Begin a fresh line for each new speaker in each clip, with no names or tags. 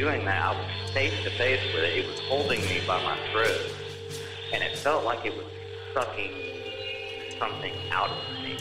doing that, I was face to face with it. It was holding me by my throat, and it felt like it was sucking something out of me.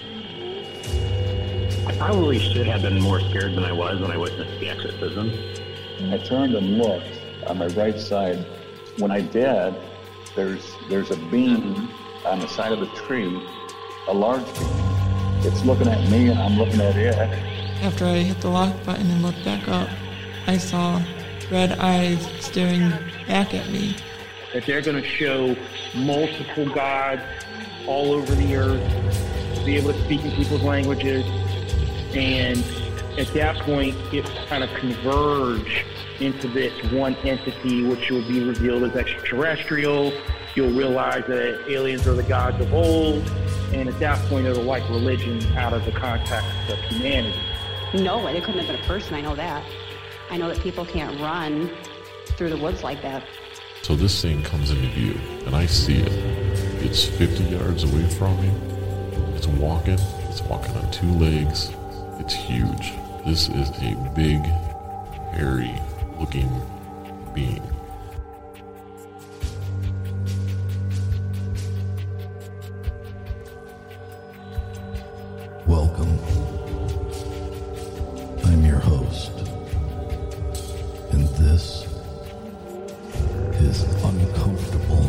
I probably should have been more scared than I was when I witnessed the exorcism.
I turned and looked on my right side. When I did, there's a beam on the side of the tree, a large beam. It's looking at me and I'm looking at it.
After I hit the lock button and looked back up, I saw red eyes staring back at me.
That they're going to show multiple gods all over the earth, be able to speak in people's languages, and at that point, it kind of converge into this one entity, which will be revealed as extraterrestrial. You'll realize that aliens are the gods of old, and at that point, it'll wipe religion out of the context of humanity.
No, it couldn't have been a person, I know that. I know that people can't run through the woods like that.
So this thing comes into view, and I see it. It's 50 yards away from me. It's walking on two legs. It's huge. This is a big, hairy-looking being.
Welcome. I'm your host, and this is Uncomfortable.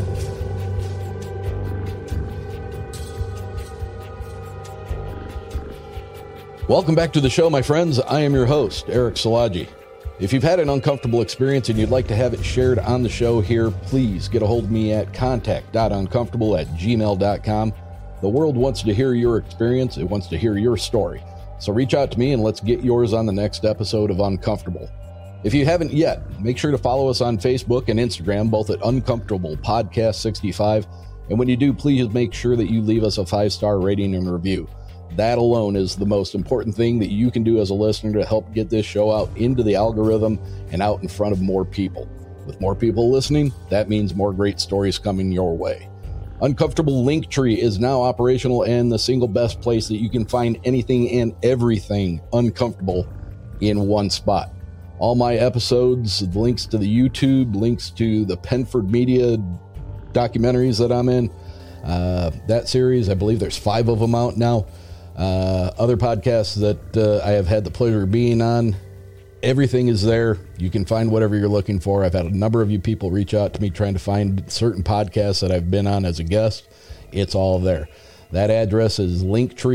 Welcome back to the show, my friends. I am your host, Eric Szilagyi. If you've had an uncomfortable experience and you'd like to have it shared on the show here, please get a hold of me at contact.uncomfortable@gmail.com. The world wants to hear your experience. It wants to hear your story. So reach out to me and let's get yours on the next episode of Uncomfortable. If you haven't yet, make sure to follow us on Facebook and Instagram, both at Uncomfortable Podcast 65. And when you do, please make sure that you leave us a 5-star rating and review. That alone is the most important thing that you can do as a listener to help get this show out into the algorithm and out in front of more people. With more people listening, that means more great stories coming your way. Uncomfortable Linktree is now operational and the single best place that you can find anything and everything uncomfortable in one spot. All my episodes, links to the YouTube, links to the Penford Media documentaries that I'm in, that series, I believe there's 5 of them out now. Other podcasts that I have had the pleasure of being on, everything is there. You can find whatever you're looking for. I've had a number of you people reach out to me trying to find certain podcasts that I've been on as a guest. It's all there. That address is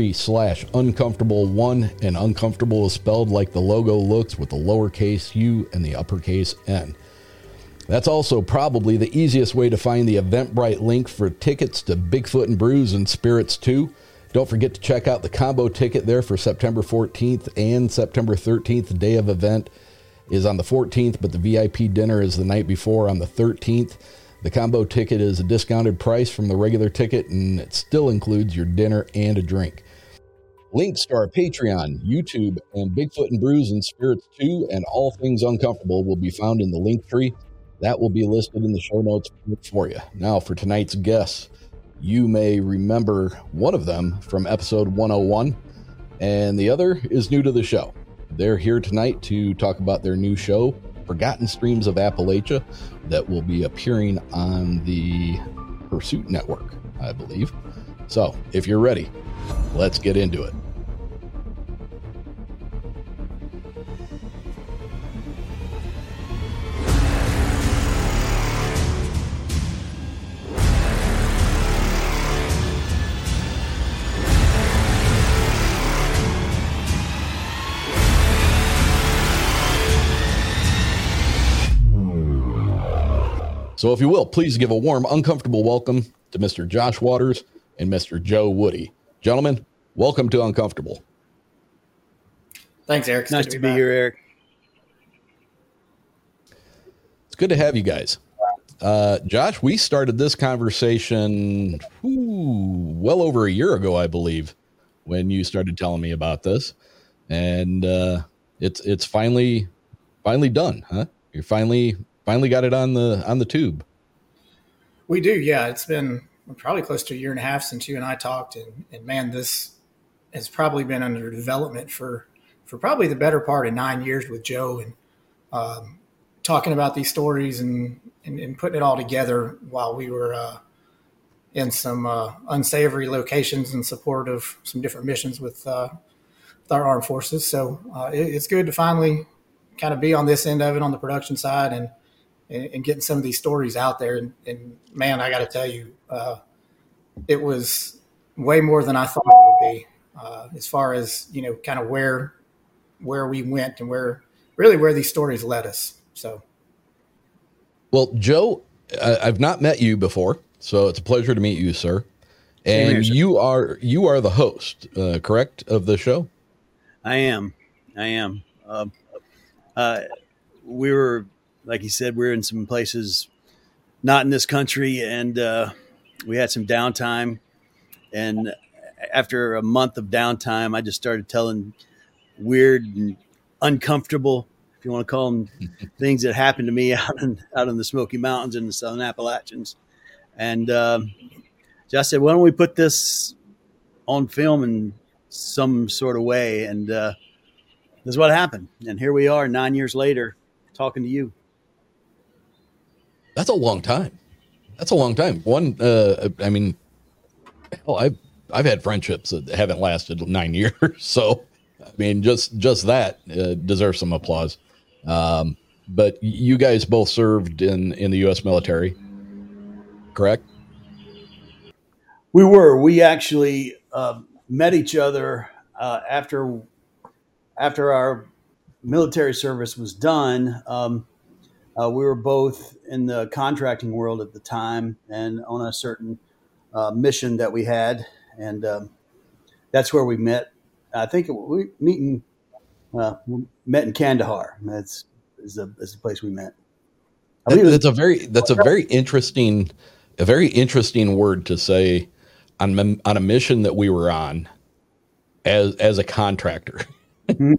Linktree/uncomfortable1, and uncomfortable is spelled like the logo looks, with the lowercase u and the uppercase n. That's also probably the easiest way to find the Eventbrite link for tickets to Bigfoot and Brews and Spirits 2. Don't forget to check out the combo ticket there for September 14th and September 13th. The day of event is on the 14th, but the VIP dinner is the night before on the 13th. The combo ticket is a discounted price from the regular ticket, and it still includes your dinner and a drink. Links to our Patreon, YouTube, and Bigfoot and Brews and Spirits 2 and all things uncomfortable will be found in the link tree. That will be listed in the show notes for you. Now for tonight's guests. You may remember one of them from episode 101, and the other is new to the show. They're here tonight to talk about their new show, Forgotten Streams of Appalachia, that will be appearing on the Pursuit Network, I believe. So, if you're ready, let's get into it. So if you will, please give a warm, uncomfortable welcome to Mr. Josh Waters and Mr. Joe Woody. Gentlemen, welcome to Uncomfortable.
Thanks, Eric.
Nice to be here, Eric.
It's good to have you guys. Josh, we started this conversation well over a year ago, I believe, when you started telling me about this. And it's finally done, huh? You're finally got it on the tube.
We do, yeah. It's been probably close to a year and a half since you and I talked, and man, this has probably been under development for probably the better part of 9 years with Joe, and talking about these stories and putting it all together while we were in some unsavory locations in support of some different missions with our armed forces. So it's good to finally kind of be on this end of it on the production side and getting some of these stories out there. And man, I got to tell you, it was way more than I thought it would be, as far as, kind of where we went and where these stories led us. So.
Well, Joe, I've not met you before, so it's a pleasure to meet you, sir. And you are the host, correct, of the show?
I am. We were, like you said, we're in some places not in this country, and we had some downtime. And after a month of downtime, I just started telling weird and uncomfortable, if you want to call them, things that happened to me out in the Smoky Mountains and the Southern Appalachians. And Josh said, why don't we put this on film in some sort of way? And this is what happened. And here we are 9 years later talking to you.
That's a long time. One, I mean, hell, I've had friendships that haven't lasted 9 years. So, I mean, just that deserves some applause. But you guys both served in the U.S. military, correct?
We actually met each other after our military service was done. We were both in the contracting world at the time and on a certain mission that we had. And that's where we met. I think we met in Kandahar. That's the place we met.
That's a very interesting word to say on a mission that we were on as a contractor.
Mm-hmm.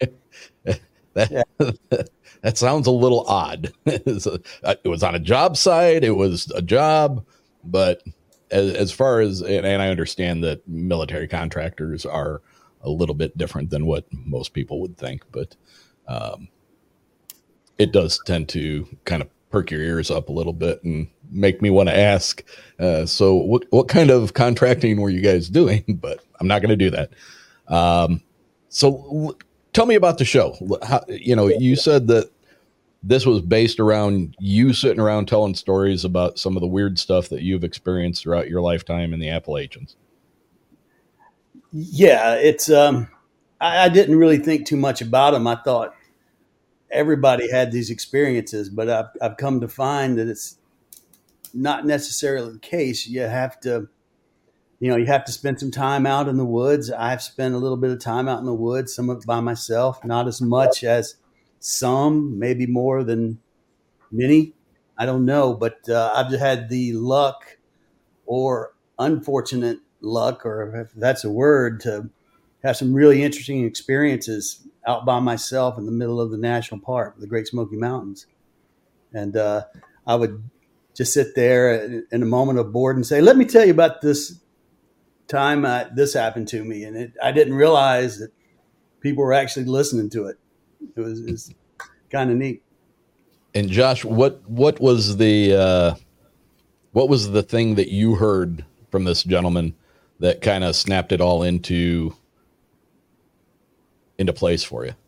That sounds a little odd. It was on a job site. It was a job, but as far as, and I understand that military contractors are a little bit different than what most people would think, but it does tend to kind of perk your ears up a little bit and make me want to ask, so what kind of contracting were you guys doing? But I'm not going to do that. So tell me about the show. How, you said that this was based around you sitting around telling stories about some of the weird stuff that you've experienced throughout your lifetime in the Appalachians.
Yeah, it's I didn't really think too much about them. I thought everybody had these experiences, but I've come to find that it's not necessarily the case. You have to spend some time out in the woods. I've spent a little bit of time out in the woods, some of it by myself, not as much as some, maybe more than many. I don't know, but I've just had the luck or unfortunate luck, or if that's a word, to have some really interesting experiences out by myself in the middle of the national park, the Great Smoky Mountains. And I would just sit there in a moment of boredom and say, let me tell you about this time this happened to me. And I didn't realize that people were actually listening to it. It was kind of neat.
And Josh, what was the thing that you heard from this gentleman that kind of snapped it all into place for you?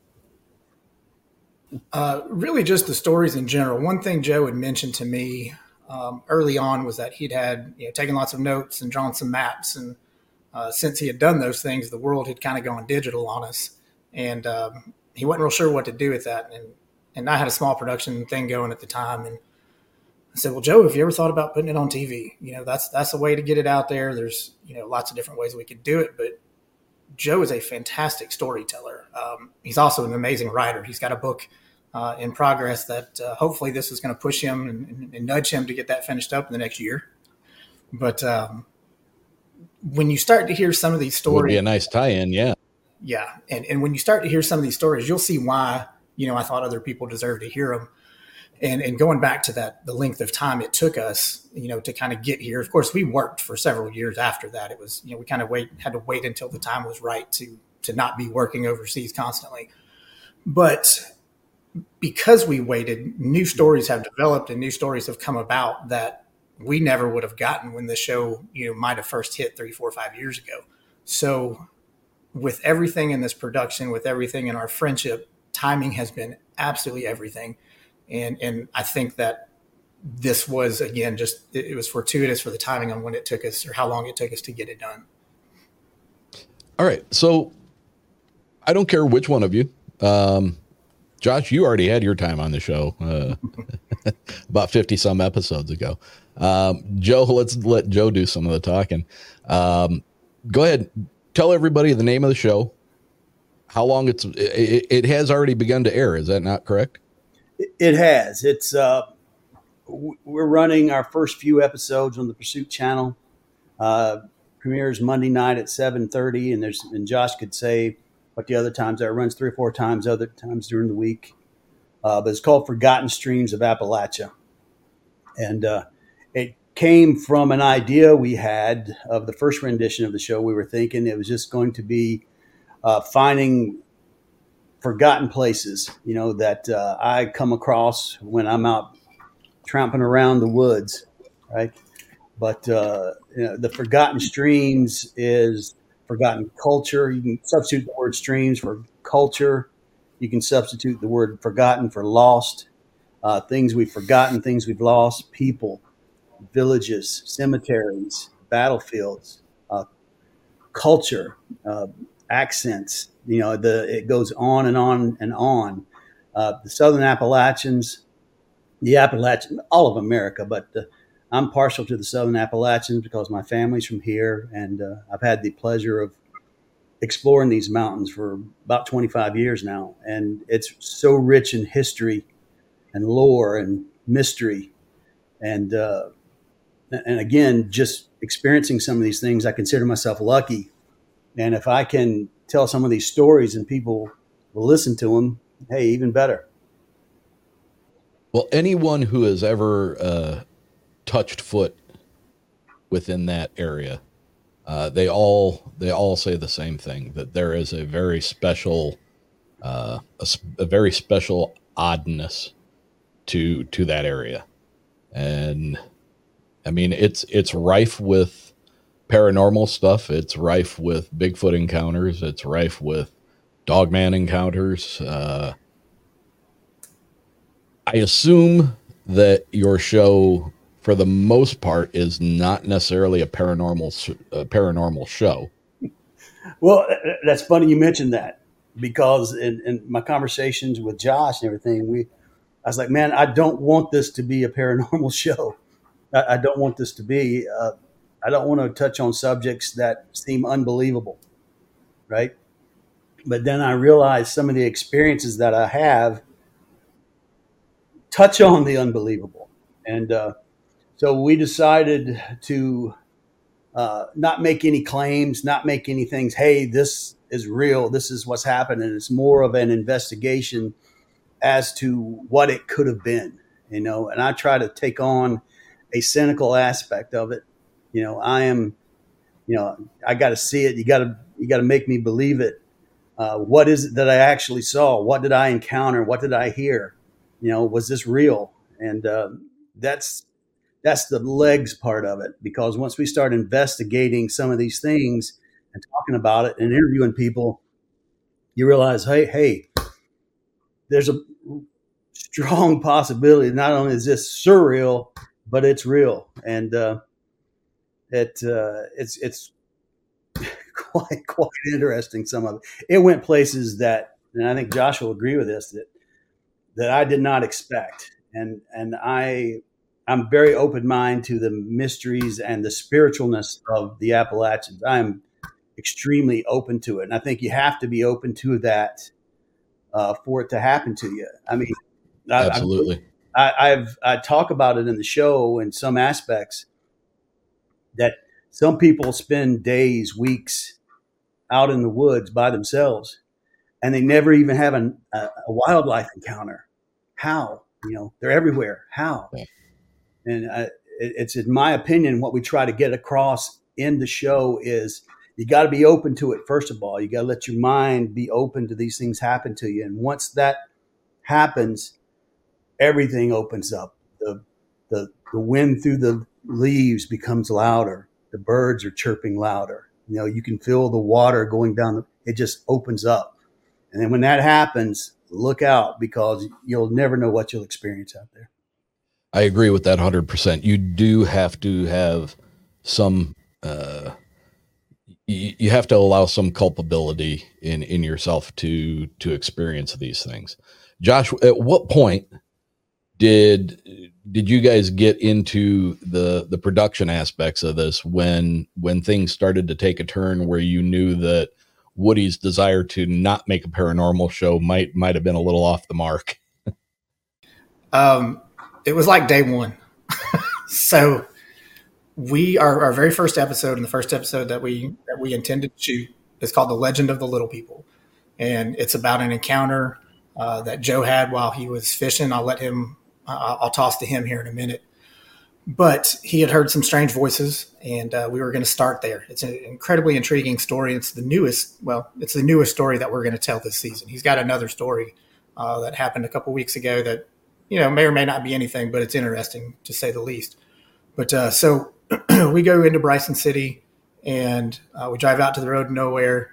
Really just the stories in general. One thing Joe had mentioned to me early on was that he'd had taken lots of notes and drawn some maps. And since he had done those things, the world had kind of gone digital on us. And he wasn't real sure what to do with that. And I had a small production thing going at the time. And I said, well, Joe, have you ever thought about putting it on TV? That's a way to get it out there. There's, lots of different ways we could do it. But Joe is a fantastic storyteller. He's also an amazing writer. He's got a book in progress that hopefully this is going to push him and nudge him to get that finished up in the next year. But when you start to hear some of these stories,
would be a nice tie-in. Yeah.
Yeah. And when you start to hear some of these stories, you'll see why, I thought other people deserve to hear them. And going back to the length of time it took us, to kind of get here. Of course, we worked for several years after that. It was, we kind of had to wait until the time was right to not be working overseas constantly. But because we waited, new stories have developed and new stories have come about that we never would have gotten when the show, might have first hit 3, 4, 5 years ago. So with everything in this production, with everything in our friendship, timing has been absolutely everything. And I think that this was, again, it was fortuitous for the timing on when it took us or how long it took us to get it done.
All right. So I don't care which one of you. Josh, you already had your time on the show about 50 some episodes ago. Joe, let's let Joe do some of the talking. Go ahead. Tell everybody the name of the show, how long it has already begun to air. Is that not correct?
It has. It's we're running our first few episodes on the Pursuit channel. Premieres Monday night at 7:30, and Josh could say what the other times are. It runs 3 or 4 times other times during the week. But it's called Forgotten Streams of Appalachia. And it came from an idea we had of the first rendition of the show. We were thinking it was just going to be finding forgotten places, that I come across when I'm out tramping around the woods, right? But the Forgotten Streams is forgotten culture. You can substitute the word streams for culture. You can substitute the word forgotten for lost. Things we've forgotten, things we've lost, people, villages, cemeteries, battlefields, culture, accents. It goes on and on and on. The Southern Appalachians, all of America, but I'm partial to the Southern Appalachians because my family's from here, and I've had the pleasure of exploring these mountains for about 25 years now, and it's so rich in history and lore and mystery, and again, just experiencing some of these things, I consider myself lucky. And if I can tell some of these stories and people will listen to them, hey, even better.
Well, anyone who has ever touched foot within that area, they all say the same thing, that there is a very special, a very special oddness to that area. And I mean, it's rife with paranormal stuff. It's rife with Bigfoot encounters. It's rife with Dogman encounters. I assume that your show, for the most part, is not necessarily a paranormal show.
Well, that's funny you mentioned that, because in my conversations with Josh and everything, I was like, man, I don't want this to be a paranormal show. I don't want this to be. I don't want to touch on subjects that seem unbelievable, right? But then I realized some of the experiences that I have touch on the unbelievable. And so we decided to not make any claims, not make any things, hey, this is real, this is what's happened. And it's more of an investigation as to what it could have been, and I try to take on a cynical aspect of it. I got to see it. You got to make me believe it. What is it that I actually saw? What did I encounter? What did I hear? Was this real? And that's the legs part of it, because once we start investigating some of these things and talking about it and interviewing people, you realize, hey, there's a strong possibility. Not only is this surreal, but it's real. And it's quite interesting. Some of it. It went places that, and I think Josh will agree with this, that I did not expect. And I'm very open-minded to the mysteries and the spiritualness of the Appalachians. I'm extremely open to it. And I think you have to be open to that for it to happen to you. I mean,
absolutely.
I talk about it in the show in some aspects, that some people spend days, weeks out in the woods by themselves, and they never even have a wildlife encounter. How? They're everywhere. How? Yeah. And it's, in my opinion, what we try to get across in the show is you got to be open to it. First of all, you got to let your mind be open to these things happen to you. And once that happens, everything opens up. The wind through the leaves becomes louder. The birds are chirping louder. You can feel the water going down. It just opens up. And then when that happens, look out, because you'll never know what you'll experience out there.
I agree with that 100%. You do have to have some, you have to allow some culpability in yourself to experience these things. Josh, at what point did you guys get into the production aspects of this when things started to take a turn where you knew that Woody's desire to not make a paranormal show might have been a little off the mark?
It was like day one. So our very first episode, and the first episode that we intended to shoot, is called The Legend of the Little People. And it's about an encounter that Joe had while he was fishing. I'll toss to him here in a minute. But he had heard some strange voices, and we were going to start there. It's an incredibly intriguing story. It's the newest story that we're going to tell this season. He's got another story that happened a couple weeks ago that, may or may not be anything, but it's interesting to say the least. But so we go into Bryson City, and we drive out to the road of nowhere.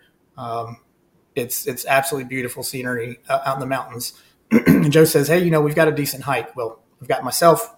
It's absolutely beautiful scenery out in the mountains. And Joe says, "Hey, we've got a decent hike." Well, I've got myself,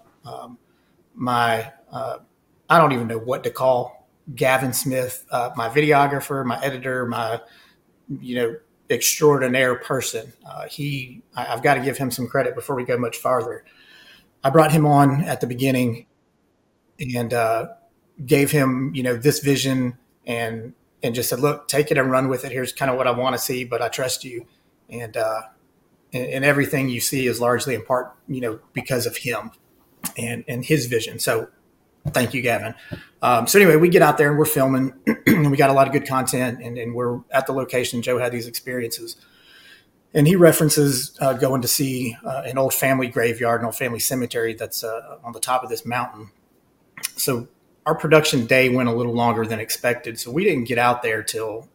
I don't even know what to call Gavin Smith, my videographer, my editor, my, extraordinaire person. I've got to give him some credit before we go much farther. I brought him on at the beginning and gave him, this vision and just said, "Look, take it and run with it. Here's kind of what I want to see, but I trust you." And everything you see is largely in part, because of him and his vision. So thank you, Gavin. So anyway, we get out there and we're filming and we got a lot of good content, and we're at the location. Joe had these experiences, and he references going to see an old family graveyard, an old family cemetery that's on the top of this mountain. So our production day went a little longer than expected. So we didn't get out there till,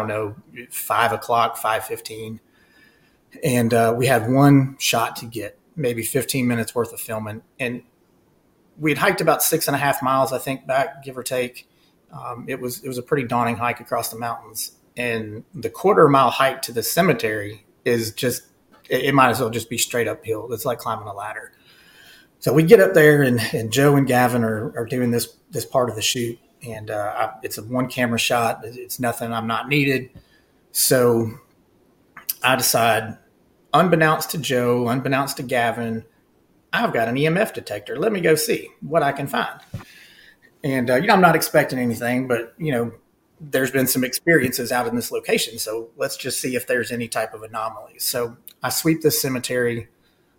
5 o'clock, 5:15. And we had one shot to get, maybe 15 minutes worth of filming. And we had hiked about 6.5 miles, I think, back, give or take. It was a pretty daunting hike across the mountains. And the 1/4-mile hike to the cemetery is just, it might as well just be straight uphill. It's like climbing a ladder. So we get up there, and Joe and Gavin are doing this part of the shoot. And it's a one camera shot. It's nothing. I'm not needed. So I decide, unbeknownst to Joe, unbeknownst to Gavin, I've got an EMF detector. Let me go see what I can find. And, I'm not expecting anything, but, there's been some experiences out in this location. So let's just see if there's any type of anomaly. So I sweep this cemetery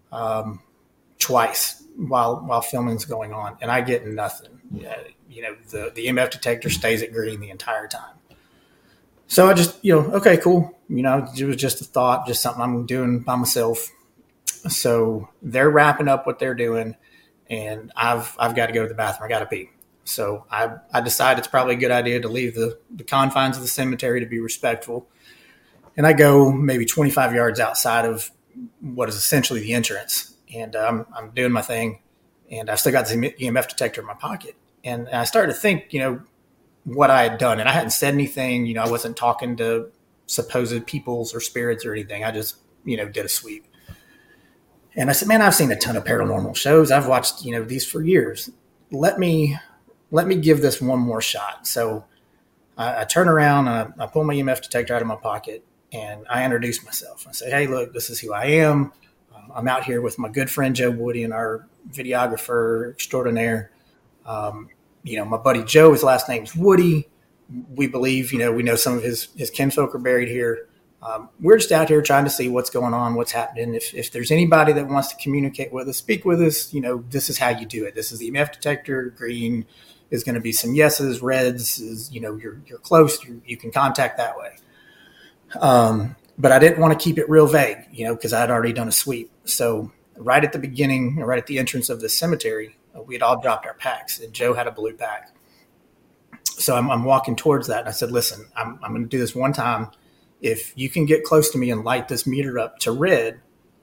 twice while filming's going on, and I get nothing. The EMF detector stays at green the entire time. So I just, okay, cool. It was just a thought, just something I'm doing by myself. So they're wrapping up what they're doing, and I've got to go to the bathroom. I got to pee. So I decide it's probably a good idea to leave the confines of the cemetery to be respectful. And I go maybe 25 yards outside of what is essentially the entrance. And I'm doing my thing, and I've still got the EMF detector in my pocket. And I started to think, what I had done. And I hadn't said anything. I wasn't talking to supposed peoples or spirits or anything. I just, did a sweep. And I said, "Man, I've seen a ton of paranormal shows. I've watched, these for years. Let me give this one more shot." So I turn around, and I pull my EMF detector out of my pocket, and I introduce myself. I say, "Hey, look, this is who I am. I'm out here with my good friend Joe Woody and our videographer extraordinaire. My buddy Joe, his last name's Woody. We believe, we know some of his kinfolk are buried here. We're just out here trying to see what's going on, what's happening. If there's anybody that wants to communicate with us, speak with us, this is how you do it. This is the EMF detector. Green is going to be some yeses, reds is, you're close. You can contact that way." But I didn't want to keep it real vague, because I had already done a sweep. So right at the beginning, right at the entrance of the cemetery, we had all dropped our packs, and Joe had a blue pack. So I'm walking towards that, and I said, "Listen, I'm going to do this one time. If you can get close to me and light this meter up to red,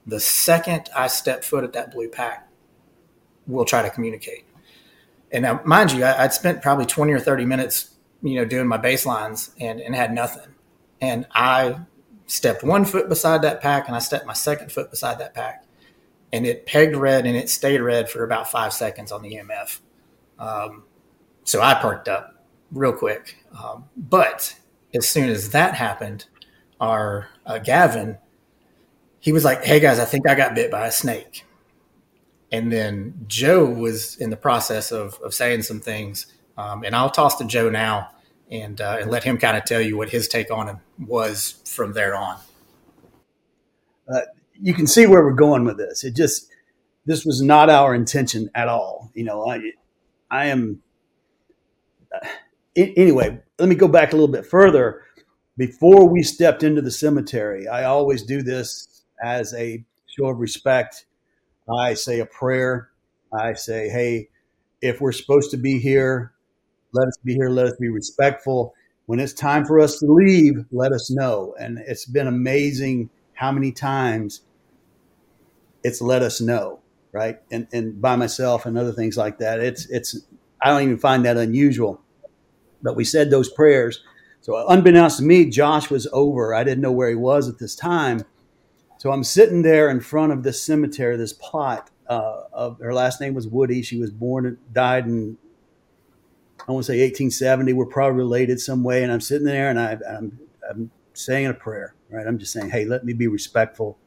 The second I step foot at that blue pack, we'll try to communicate. And now, mind you, I'd spent probably 20 or 30 minutes, doing my baselines and had nothing. And I stepped one foot beside that pack and I stepped my second foot beside that pack. And it pegged red and it stayed red for about 5 seconds on the EMF. So I perked up real quick. But as soon as that happened, our Gavin, he was like, "Hey guys, I think I got bit by a snake." And then Joe was in the process of saying some things. And I'll toss to Joe now and let him kind of tell you what his take on it was from there on.
You can see where we're going with this. This was not our intention at all. Anyway, let me go back a little bit further. Before we stepped into the cemetery, I always do this as a show of respect. I say a prayer. I say, hey, if we're supposed to be here, let us be here. Let us be respectful. When it's time for us to leave, let us know. And it's been amazing how many times it's let us know, right? And by myself and other things like that. I don't even find that unusual. But we said those prayers. So unbeknownst to me, Josh was over. I didn't know where he was at this time. So I'm sitting there in front of this cemetery, this plot. Her last name was Woody. She was died in, I want to say 1870. We're probably related some way. And I'm sitting there and I'm saying a prayer, right? I'm just saying, hey, let me be respectful,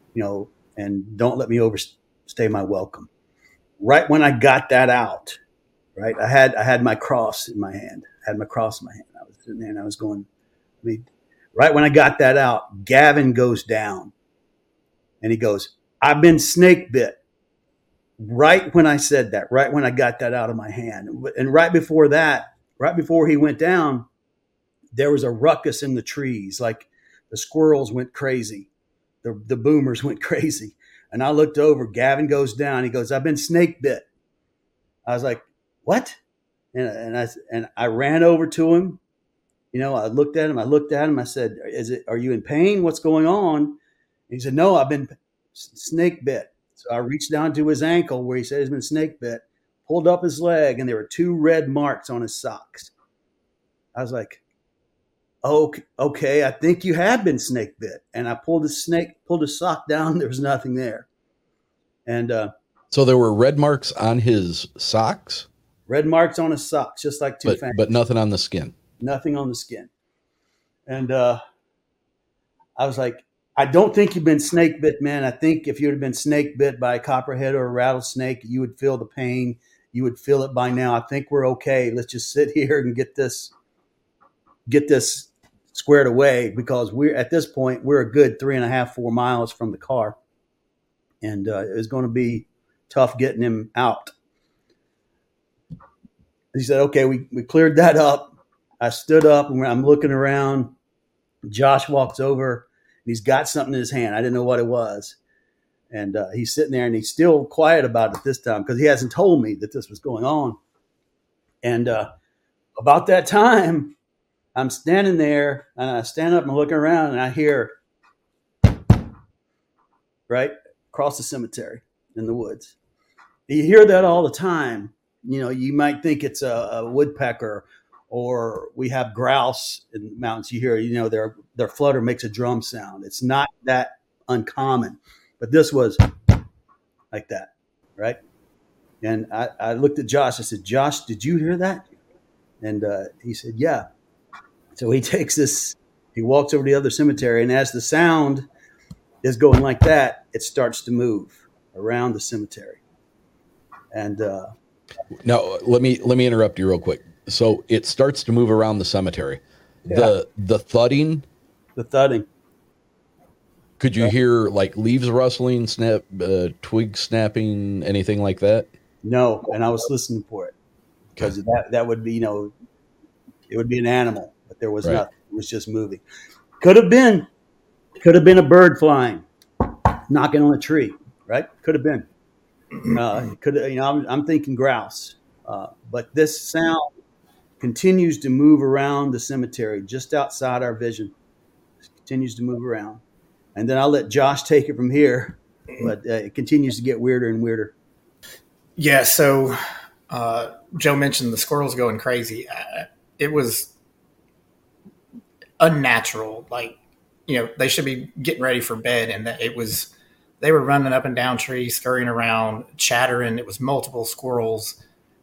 and don't let me overstay my welcome. Right when I got that out, right, I had my cross in my hand. I was sitting there and I was going, right when I got that out, Gavin goes down and he goes, "I've been snake bit." Right when I said that, right when I got that out of my hand. And right before he went down, there was a ruckus in the trees. Like the squirrels went crazy. The boomers went crazy. And I looked over, Gavin goes down. He goes, "I've been snake bit." I was like, "What?" And I ran over to him. I looked at him. I said, "Are you in pain? What's going on?" And he said, "No, I've been snake bit." So I reached down to his ankle where he said he's been snake bit, pulled up his leg, and there were 2 red marks on his socks. I was like, okay, I think you have been snake bit. And I pulled his sock down. There was nothing there. And
so there were red marks on his socks?
Red marks on his socks, just like 2 fangs.
But nothing on the skin.
Nothing on the skin. And I was like, "I don't think you've been snake bit, man. I think if you'd have been snake bit by a copperhead or a rattlesnake, you would feel the pain. You would feel it by now. I think we're okay. Let's just sit here and get this squared away, because at this point, we're a good 3.5, 4 miles from the car. And it was going to be tough getting him out." He said, "Okay, we cleared that up." I stood up and I'm looking around. Josh walks over. He's got something in his hand. I didn't know what it was. And he's sitting there and he's still quiet about it this time because he hasn't told me that this was going on. And about that time, I'm standing there and I stand up and looking around and I hear right across the cemetery in the woods. You hear that all the time. You might think it's a woodpecker, or we have grouse in the mountains. You hear, their flutter makes a drum sound. It's not that uncommon, but this was like that, right? And I looked at Josh. I said, "Josh, did you hear that?" And he said, "Yeah." So he he walks over to the other cemetery, and as the sound is going like that, it starts to move around the cemetery. And
now let me interrupt you real quick. So it starts to move around the cemetery. Yeah. The thudding.
The thudding.
Could you hear like leaves rustling, twigs snapping, anything like that?
No, and I was listening for it because that would be, it would be an animal, but there was nothing. It was just moving. Could have been a bird flying, knocking on a tree, right? Could have been. I'm thinking grouse, but this sound continues to move around the cemetery just outside our vision. It continues to move around. And then I'll let Josh take it from here. but it continues to get weirder and weirder.
Yeah. So Joe mentioned the squirrels going crazy. It was unnatural. Like, they should be getting ready for bed, and they were running up and down trees, scurrying around, chattering. It was multiple squirrels.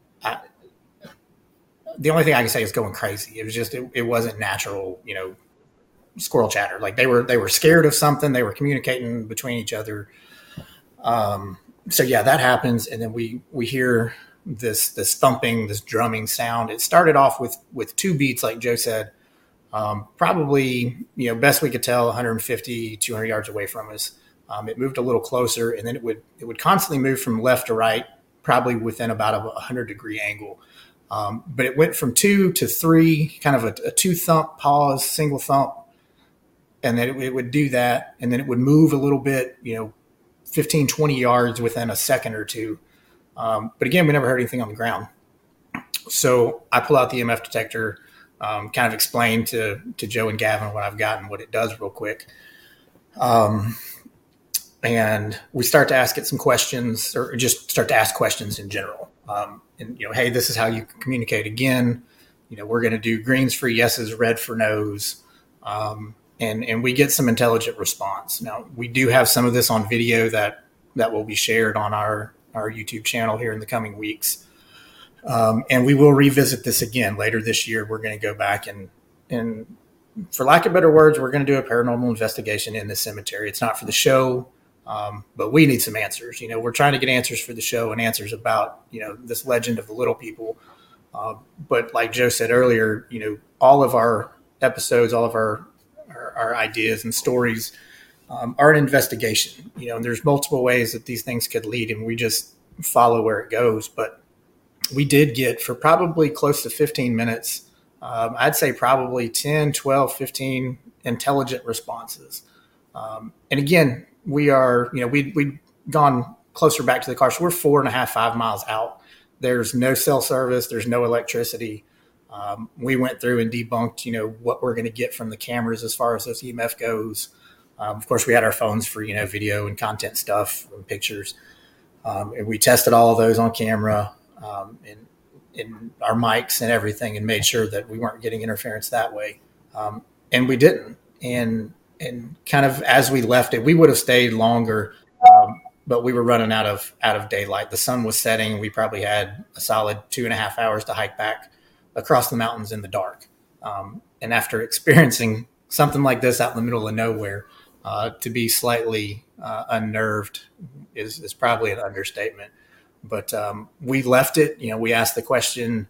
The only thing I can say is going crazy. It was just, it wasn't natural, squirrel chatter. Like they were scared of something. They were communicating between each other. So yeah, that happens. And then we hear this thumping, this drumming sound. It started off with 2 beats, like Joe said, probably, best we could tell, 150, 200 yards away from us. It moved a little closer, and then it would constantly move from left to right, probably within about a 100-degree angle. But it went from 2 to 3, kind of a 2 thump, pause, single thump. And then it would do that. And then it would move a little bit, 15, 20 yards within a second or two. But again, we never heard anything on the ground. So I pull out the EMF detector, kind of explain to Joe and Gavin what I've got and what it does real quick. And we start to ask it some questions, or just start to ask questions in general. Hey, this is how you communicate again. We're going to do greens for yeses, red for nos. And we get some intelligent response. Now, we do have some of this on video that will be shared on our YouTube channel here in the coming weeks. And we will revisit this again later this year. We're going to go back and for lack of better words, we're going to do a paranormal investigation in the cemetery. It's not for the show. But we need some answers. We're trying to get answers for the show and answers about, this legend of the little people. But like Joe said earlier, all of our episodes, all of our ideas and stories are an investigation, and there's multiple ways that these things could lead, and we just follow where it goes. But we did get, for probably close to 15 minutes, I'd say probably 10, 12, 15 intelligent responses. And again, we are, we'd gone closer back to the car. So we're 4.5, 5 miles out. There's no cell service. There's no electricity. We went through and debunked, what we're going to get from the cameras as far as those EMF goes. Of course, we had our phones for, video and content stuff and pictures. And we tested all of those on camera and our mics and everything, and made sure that we weren't getting interference that way. And we didn't. And kind of as we left it, we would have stayed longer, but we were running out of daylight. The sun was setting. We probably had a solid 2.5 hours to hike back across the mountains in the dark. And after experiencing something like this out in the middle of nowhere, to be slightly unnerved is probably an understatement. But we left it. We asked the question,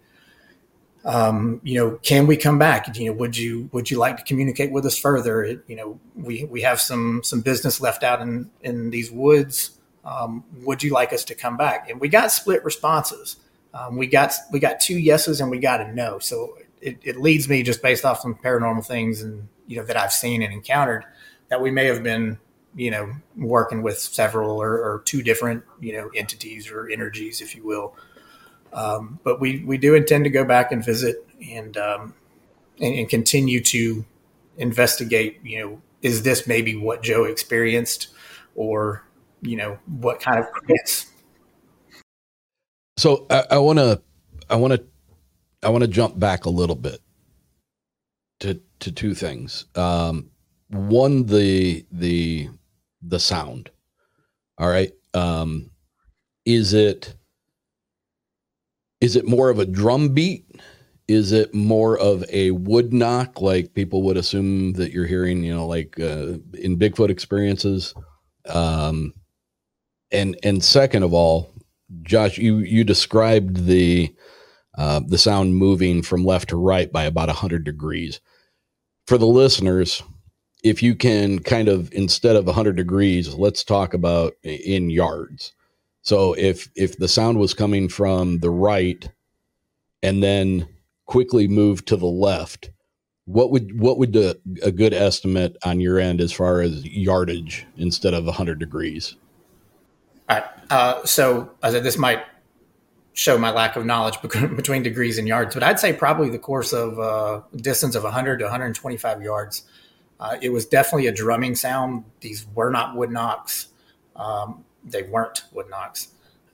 can we come back? Would you like to communicate with us further? We have some business left out in these woods. Would you like us to come back? And we got split responses. We got 2 yeses and we got a no. So it leads me, just based off some paranormal things and, that I've seen and encountered, that we may have been, working with several or 2 different, entities or energies, if you will. But we do intend to go back and visit and continue to investigate, is this maybe what Joe experienced, or, what kind of creates.
So I want to jump back a little bit to 2 things. One, the sound. All right. Is it more of a drum beat? Is it more of a wood knock, like people would assume that you're hearing, like in Bigfoot experiences? And second of all, Josh, you described the sound moving from left to right by about 100 degrees. For the listeners, if you can kind of, instead of 100 degrees, let's talk about in yards. So if the sound was coming from the right and then quickly moved to the left, what would a good estimate on your end as far as yardage instead of 100 degrees?
All right. So I said this might show my lack of knowledge between degrees and yards, but I'd say probably the course of distance of 100 to 125 yards. It was definitely a drumming sound. These were not wood knocks. They weren't wood knocks.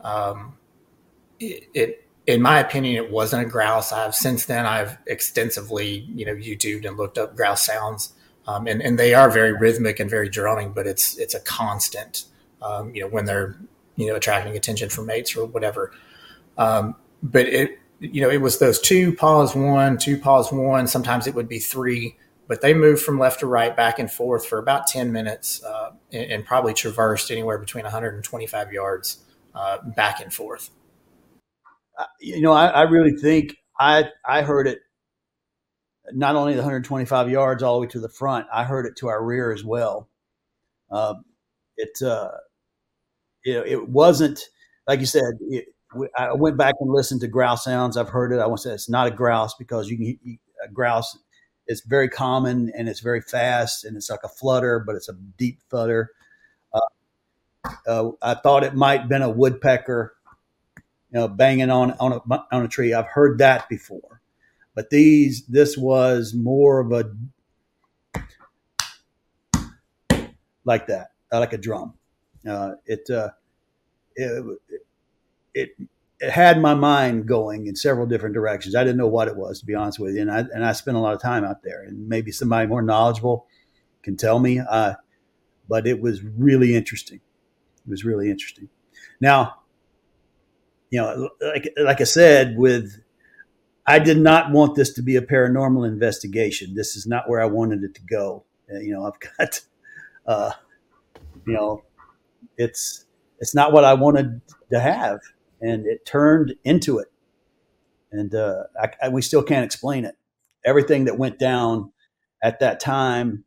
In my opinion, it wasn't a grouse. Since then I've extensively, YouTubed and looked up grouse sounds, and they are very rhythmic and very droning, but it's a constant, when they're, attracting attention from mates or whatever. But it was those two pause one. Sometimes it would be three, but they moved from left to right, back and forth for about 10 minutes, and probably traversed anywhere between 125 yards back and forth.
I really think I heard it not only the 125 yards all the way to the front. I heard it to our rear as well. It wasn't, like you said, I went back and listened to grouse sounds. I've heard it. I want to say it's not a grouse, because a grouse is very common and it's very fast and it's like a flutter, but it's a deep flutter. I thought it might have been a woodpecker, banging on a tree. I've heard that before, but this was more of a like that, like a drum. It had my mind going in several different directions. I didn't know what it was, to be honest with you. And I spent a lot of time out there, and maybe somebody more knowledgeable can tell me. But it was really interesting. It was really interesting. Now, like I said, I did not want this to be a paranormal investigation. This is not where I wanted it to go. I've got, it's not what I wanted to have, and it turned into it. And we still can't explain it. Everything that went down at that time,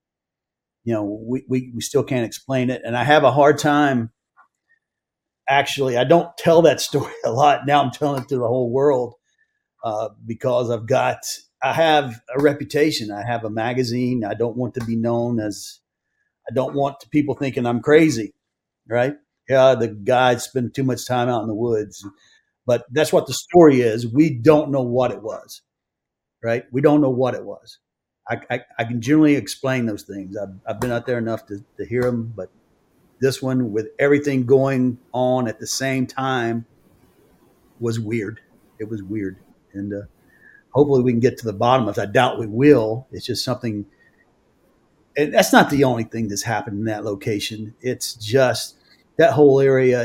we still can't explain it. And I have a hard time. Actually, I don't tell that story a lot. Now I'm telling it to the whole world because I have a reputation. I have a magazine. I don't want to be known as, I don't want people thinking I'm crazy, right? Yeah, the guy spent too much time out in the woods. But that's what the story is. We don't know what it was, right? We don't know what it was. I can generally explain those things. I've been out there enough to hear them, but this one, with everything going on at the same time, was weird. It was weird. And hopefully we can get to the bottom of it. I doubt we will. It's just something, and that's not the only thing that's happened in that location. It's just that whole area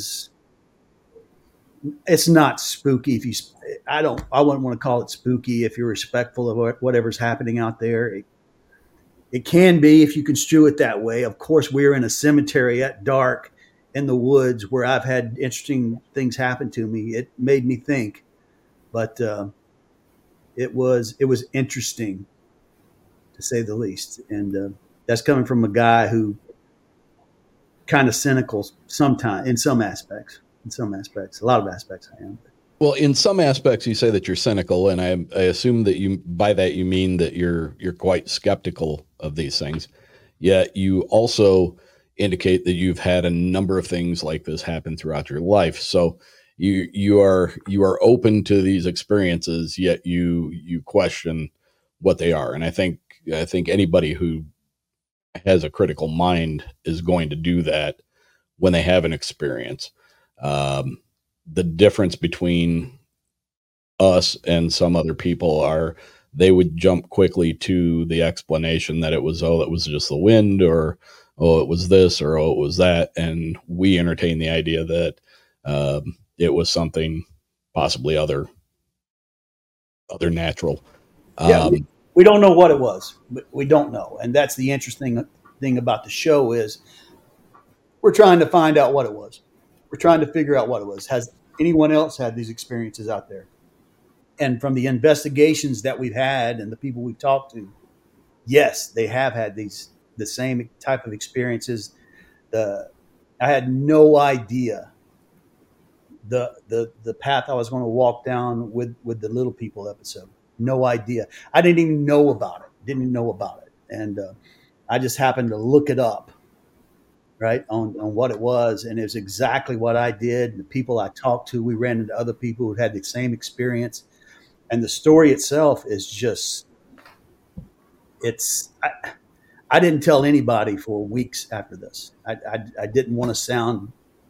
it's not spooky. I wouldn't want to call it spooky if you're respectful of whatever's happening out there. It can be if you construe it that way. Of course, we're in a cemetery at dark in the woods where I've had interesting things happen to me. It made me think, but it was interesting, to say the least. And that's coming from a guy who kind of cynical sometimes in some aspects. A lot of aspects I am.
Well, in some aspects you say that you're cynical, and I assume that by that you mean that you're quite skeptical of these things. Yet you also indicate that you've had a number of things like this happen throughout your life. So you are open to these experiences, yet you question what they are. And I think anybody who has a critical mind is going to do that when they have an experience. The difference between us and some other people are they would jump quickly to the explanation that it was just the wind, or it was this, or it was that. And we entertain the idea that it was something possibly other natural.
Yeah, we don't know what it was. We don't know. And that's the interesting thing about the show is we're trying to find out what it was. We're trying to figure out what it was. Has anyone else had these experiences out there? And from the investigations that we've had and the people we've talked to, yes, they have had the same type of experiences. I had no idea the path I was going to walk down with the Little People episode. No idea. I didn't even know about it. And I just happened to look it up, right, on what it was. And it was exactly what I did. The people I talked to, we ran into other people who had the same experience. And the story itself is just, I didn't tell anybody for weeks after this. I didn't want to sound,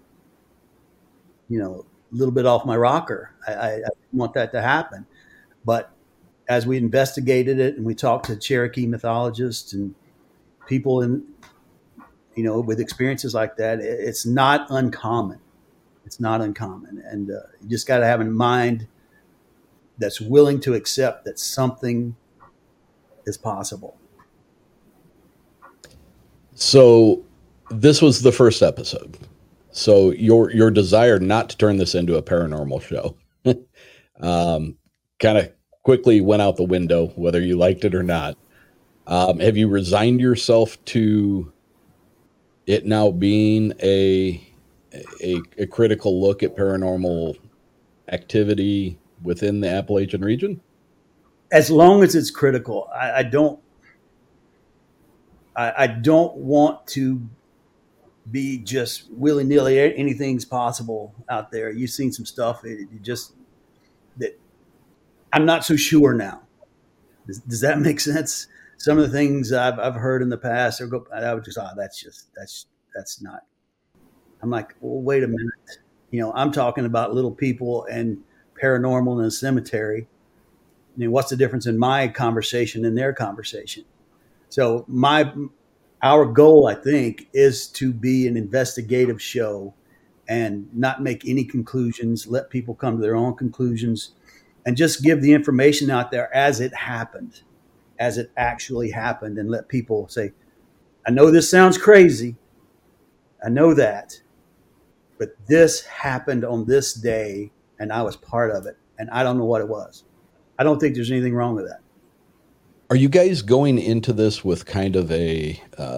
a little bit off my rocker. I didn't want that to happen. But as we investigated it and we talked to Cherokee mythologists and people with experiences like that, it's not uncommon. It's not uncommon. And you just got to have a mind that's willing to accept that something is possible.
So this was the first episode. So your desire not to turn this into a paranormal show kind of quickly went out the window, whether you liked it or not. Have you resigned yourself to it now being a critical look at paranormal activity within the Appalachian region?
As long as it's critical, I don't want to be just willy-nilly. Anything's possible out there. You've seen some stuff. That I'm not so sure now. Does that make sense? Some of the things I've heard in the past, I would just, that's not. I'm like, well, wait a minute. I'm talking about little people and paranormal in a cemetery. What's the difference in my conversation and their conversation? So our goal, I think, is to be an investigative show and not make any conclusions, let people come to their own conclusions, and just give the information out there as it happened, as it actually happened, and let people say, I know this sounds crazy. I know that, but this happened on this day and I was part of it and I don't know what it was. I don't think there's anything wrong with that.
Are you guys going into this with kind of a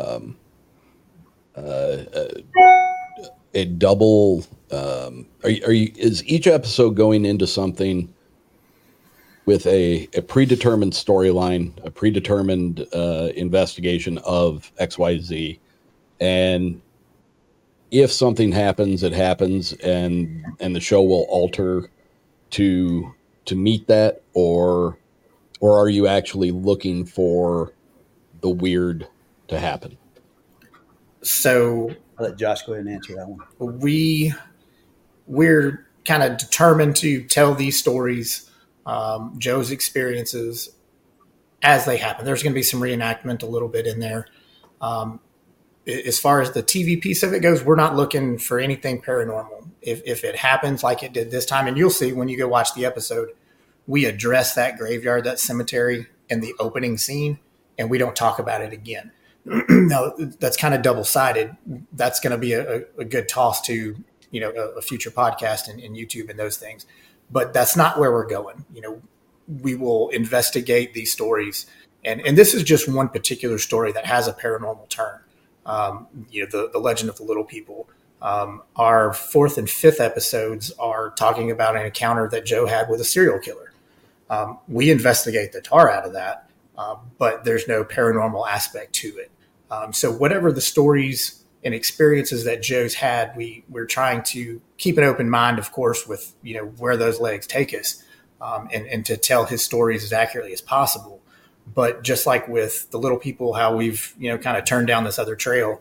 double? Is each episode going into something with a predetermined storyline, a predetermined investigation of XYZ, and if something happens, it happens, and the show will alter to meet that, or are you actually looking for the weird to happen?
So
I'll let Josh go ahead and answer that one.
We're kind of determined to tell these stories, Joe's experiences as they happen. There's going to be some reenactment a little bit in there. As far as the TV piece of it goes, we're not looking for anything paranormal. If it happens like it did this time, and you'll see when you go watch the episode, we address that graveyard, that cemetery in the opening scene, and we don't talk about it again. Now, that's kind of double-sided. That's going to be a good toss to, a future podcast and YouTube and those things. But that's not where we're going. We will investigate these stories. And this is just one particular story that has a paranormal turn. The Legend of the Little People. Our 4th and 5th episodes are talking about an encounter that Joe had with a serial killer. We investigate the tar out of that, but there's no paranormal aspect to it. So whatever the stories and experiences that Joe's had, we're trying to keep an open mind, of course, with where those legs take us, and to tell his stories as accurately as possible. But just like with the Little People, how we've kind of turned down this other trail,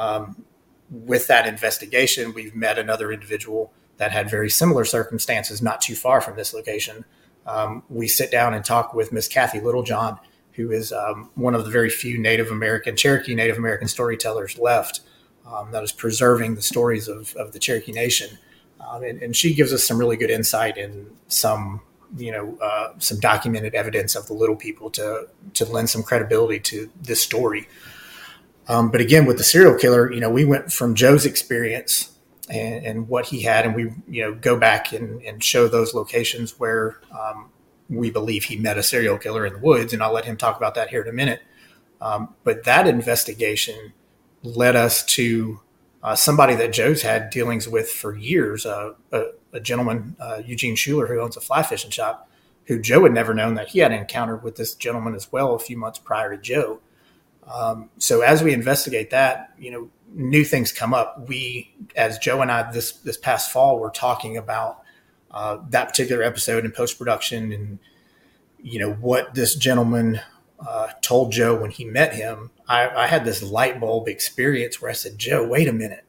with that investigation, we've met another individual that had very similar circumstances not too far from this location. We sit down and talk with Miss Kathy Littlejohn, who is one of the very few Cherokee Native American storytellers left, that is preserving the stories of the Cherokee Nation. And she gives us some really good insight and some documented evidence of the Little People to lend some credibility to this story. But again, with the serial killer, we went from Joe's experience and what he had, and we, go back and show those locations where we believe he met a serial killer in the woods. And I'll let him talk about that here in a minute. But that investigation led us to somebody that Joe's had dealings with for years, a gentleman, Eugene Schuler, who owns a fly fishing shop, who Joe had never known that he had an encounter with this gentleman as well a few months prior to Joe. So as we investigate that, new things come up. We, as Joe and I, this past fall, were talking about that particular episode in post-production and, what this gentleman told Joe when he met him, I had this light bulb experience where I said, Joe, wait a minute.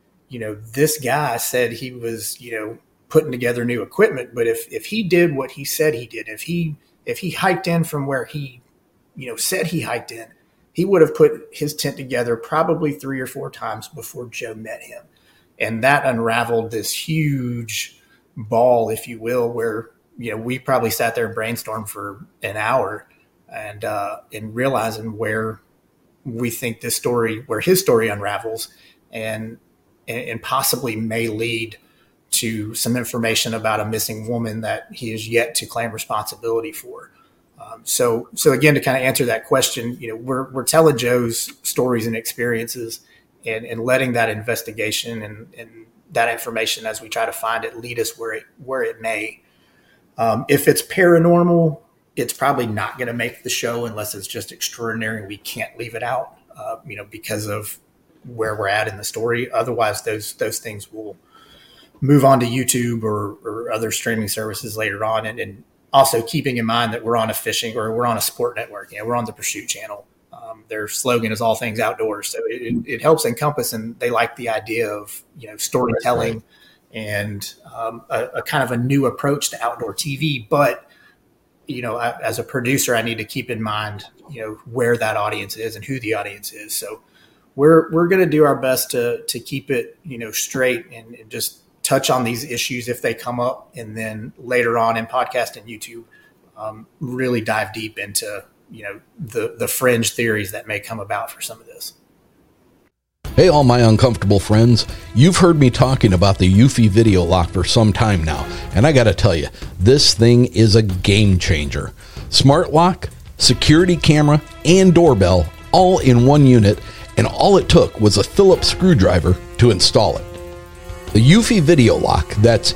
This guy said he was, putting together new equipment, but if he did what he said he did, if he hiked in from where he, said he hiked in, he would have put his tent together probably 3 or 4 times before Joe met him. And that unraveled this huge ball, if you will, where, we probably sat there and brainstormed for an hour and realizing where we think where his story unravels and possibly may lead to some information about a missing woman that he is yet to claim responsibility for. So again, to kind of answer that question, we're telling Joe's stories and experiences and letting that investigation and that information as we try to find it lead us where it may. If it's paranormal, it's probably not going to make the show unless it's just extraordinary and we can't leave it out, because of where we're at in the story. Otherwise, those things will move on to YouTube or other streaming services later on. And also keeping in mind that we're on a fishing or we're on a sport network, we're on the Pursuit channel. Their slogan is all things outdoors. So it helps encompass, and they like the idea of, storytelling and a kind of a new approach to outdoor TV. But, as a producer, I need to keep in mind, where that audience is and who the audience is. So we're going to do our best to keep it, straight and just touch on these issues if they come up. And then later on in podcast and YouTube, really dive deep into, the fringe theories that may come about for some of this.
Hey, all my uncomfortable friends. You've heard me talking about the Eufy Video Lock for some time now, and I gotta tell you, this thing is a game changer. Smart lock, security camera, and doorbell all in one unit, and all it took was a Phillips screwdriver to install it. The Eufy Video Lock, that's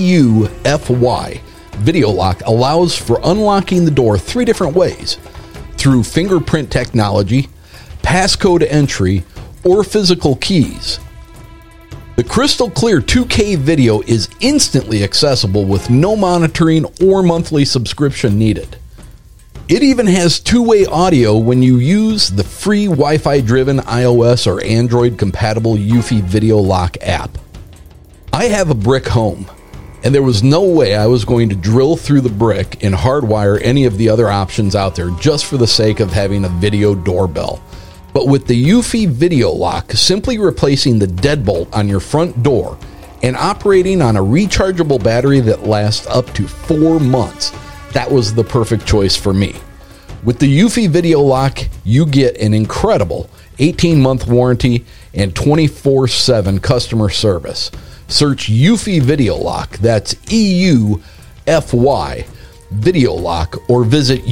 EUFY, Video Lock allows for unlocking the door 3 different ways: through fingerprint technology, passcode entry, or physical keys. The crystal clear 2K video is instantly accessible with no monitoring or monthly subscription needed. It even has 2-way audio when you use the free Wi-Fi driven iOS or Android compatible Eufy Video Lock app. I have a brick home, and there was no way I was going to drill through the brick and hardwire any of the other options out there just for the sake of having a video doorbell. But with the Eufy Video Lock, simply replacing the deadbolt on your front door and operating on a rechargeable battery that lasts up to 4 months, that was the perfect choice for me. With the Eufy Video Lock, you get an incredible 18-month warranty and 24/7 customer service. Search Eufy Video Lock, that's EUFY Video Lock, or visit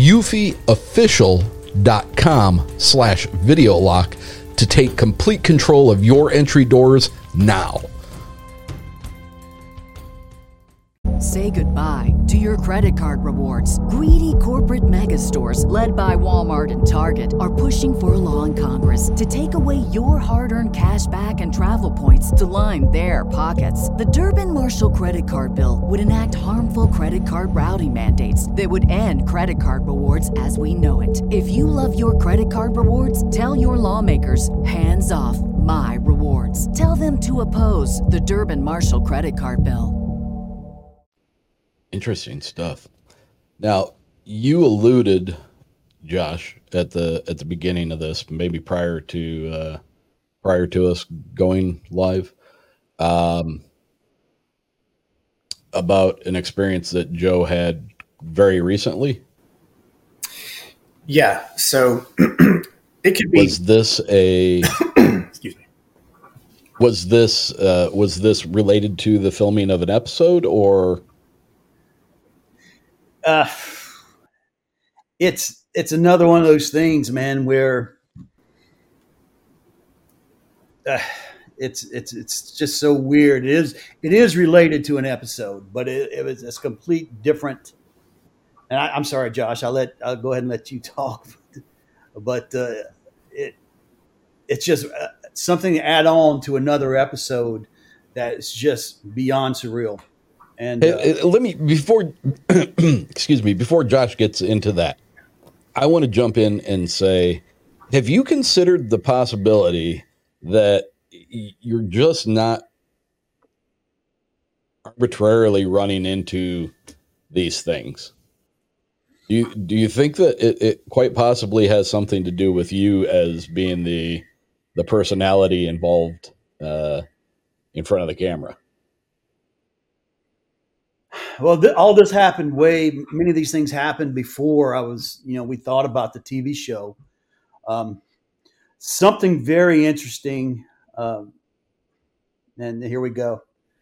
eufyofficial.com/video lock to take complete control of your entry doors now.
Say goodbye to your credit card rewards. Greedy corporate mega stores, led by Walmart and Target, are pushing for a law in Congress to take away your hard-earned cash back and travel points to line their pockets. The Durbin-Marshall credit card bill would enact harmful credit card routing mandates that would end credit card rewards as we know it. If you love your credit card rewards, tell your lawmakers, hands off my rewards. Tell them to oppose the Durbin-Marshall credit card bill.
Interesting stuff. Now, you alluded, Josh, at the beginning of this, maybe prior to us going live, about an experience that Joe had very recently.
Yeah. So it could be.
Was this a?
Excuse me.
Was this related to the filming of an episode, or?
It's another one of those things, man, where it's just so weird. It is related to an episode, but it was a complete different. And I'm sorry, Josh. I'll go ahead and let you talk, but it's just something to add on to another episode that's just beyond surreal. And
let me before excuse me, before Josh gets into that, I want to jump in and say, have you considered the possibility that you're just not arbitrarily running into these things? Do you think that it quite possibly has something to do with you as being the personality involved in front of the camera?
Well, all this happened many of these things happened before I was, we thought about the TV show. Something very interesting. And here we go.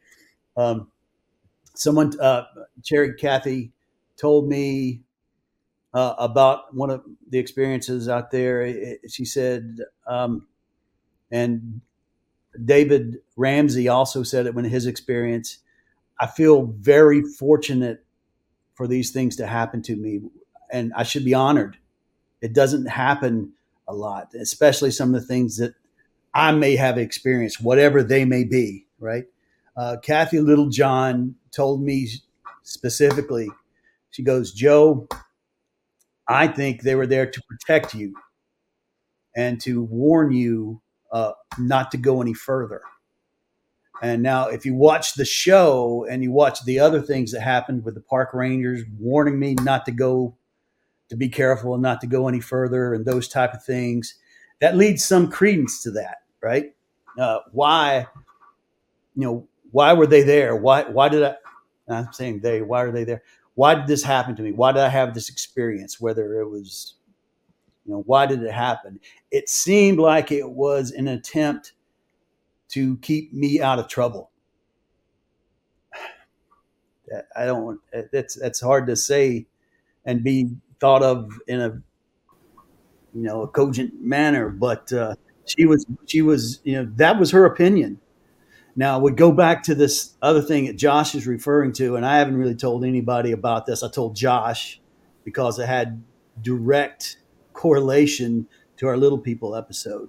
Someone, Cherry Kathy, told me about one of the experiences out there. She said, and David Ramsey also said it when his experience. I feel very fortunate for these things to happen to me, and I should be honored. It doesn't happen a lot, especially some of the things that I may have experienced, whatever they may be, right? Kathy Littlejohn told me specifically, she goes, Joe, I think they were there to protect you and to warn you not to go any further. And now if you watch the show and you watch the other things that happened with the park rangers warning me not to go, to be careful and not to go any further and those type of things, that leads some credence to that, right? Why were they there? Why did I'm saying they, why are they there? Why did this happen to me? Why did I have this experience? Whether it was, why did it happen? It seemed like it was an attempt to keep me out of trouble. That's hard to say and be thought of in a cogent manner, but she was, that was her opinion. Now we go back to this other thing that Josh is referring to, and I haven't really told anybody about this. I told Josh because it had direct correlation to our Little People episode.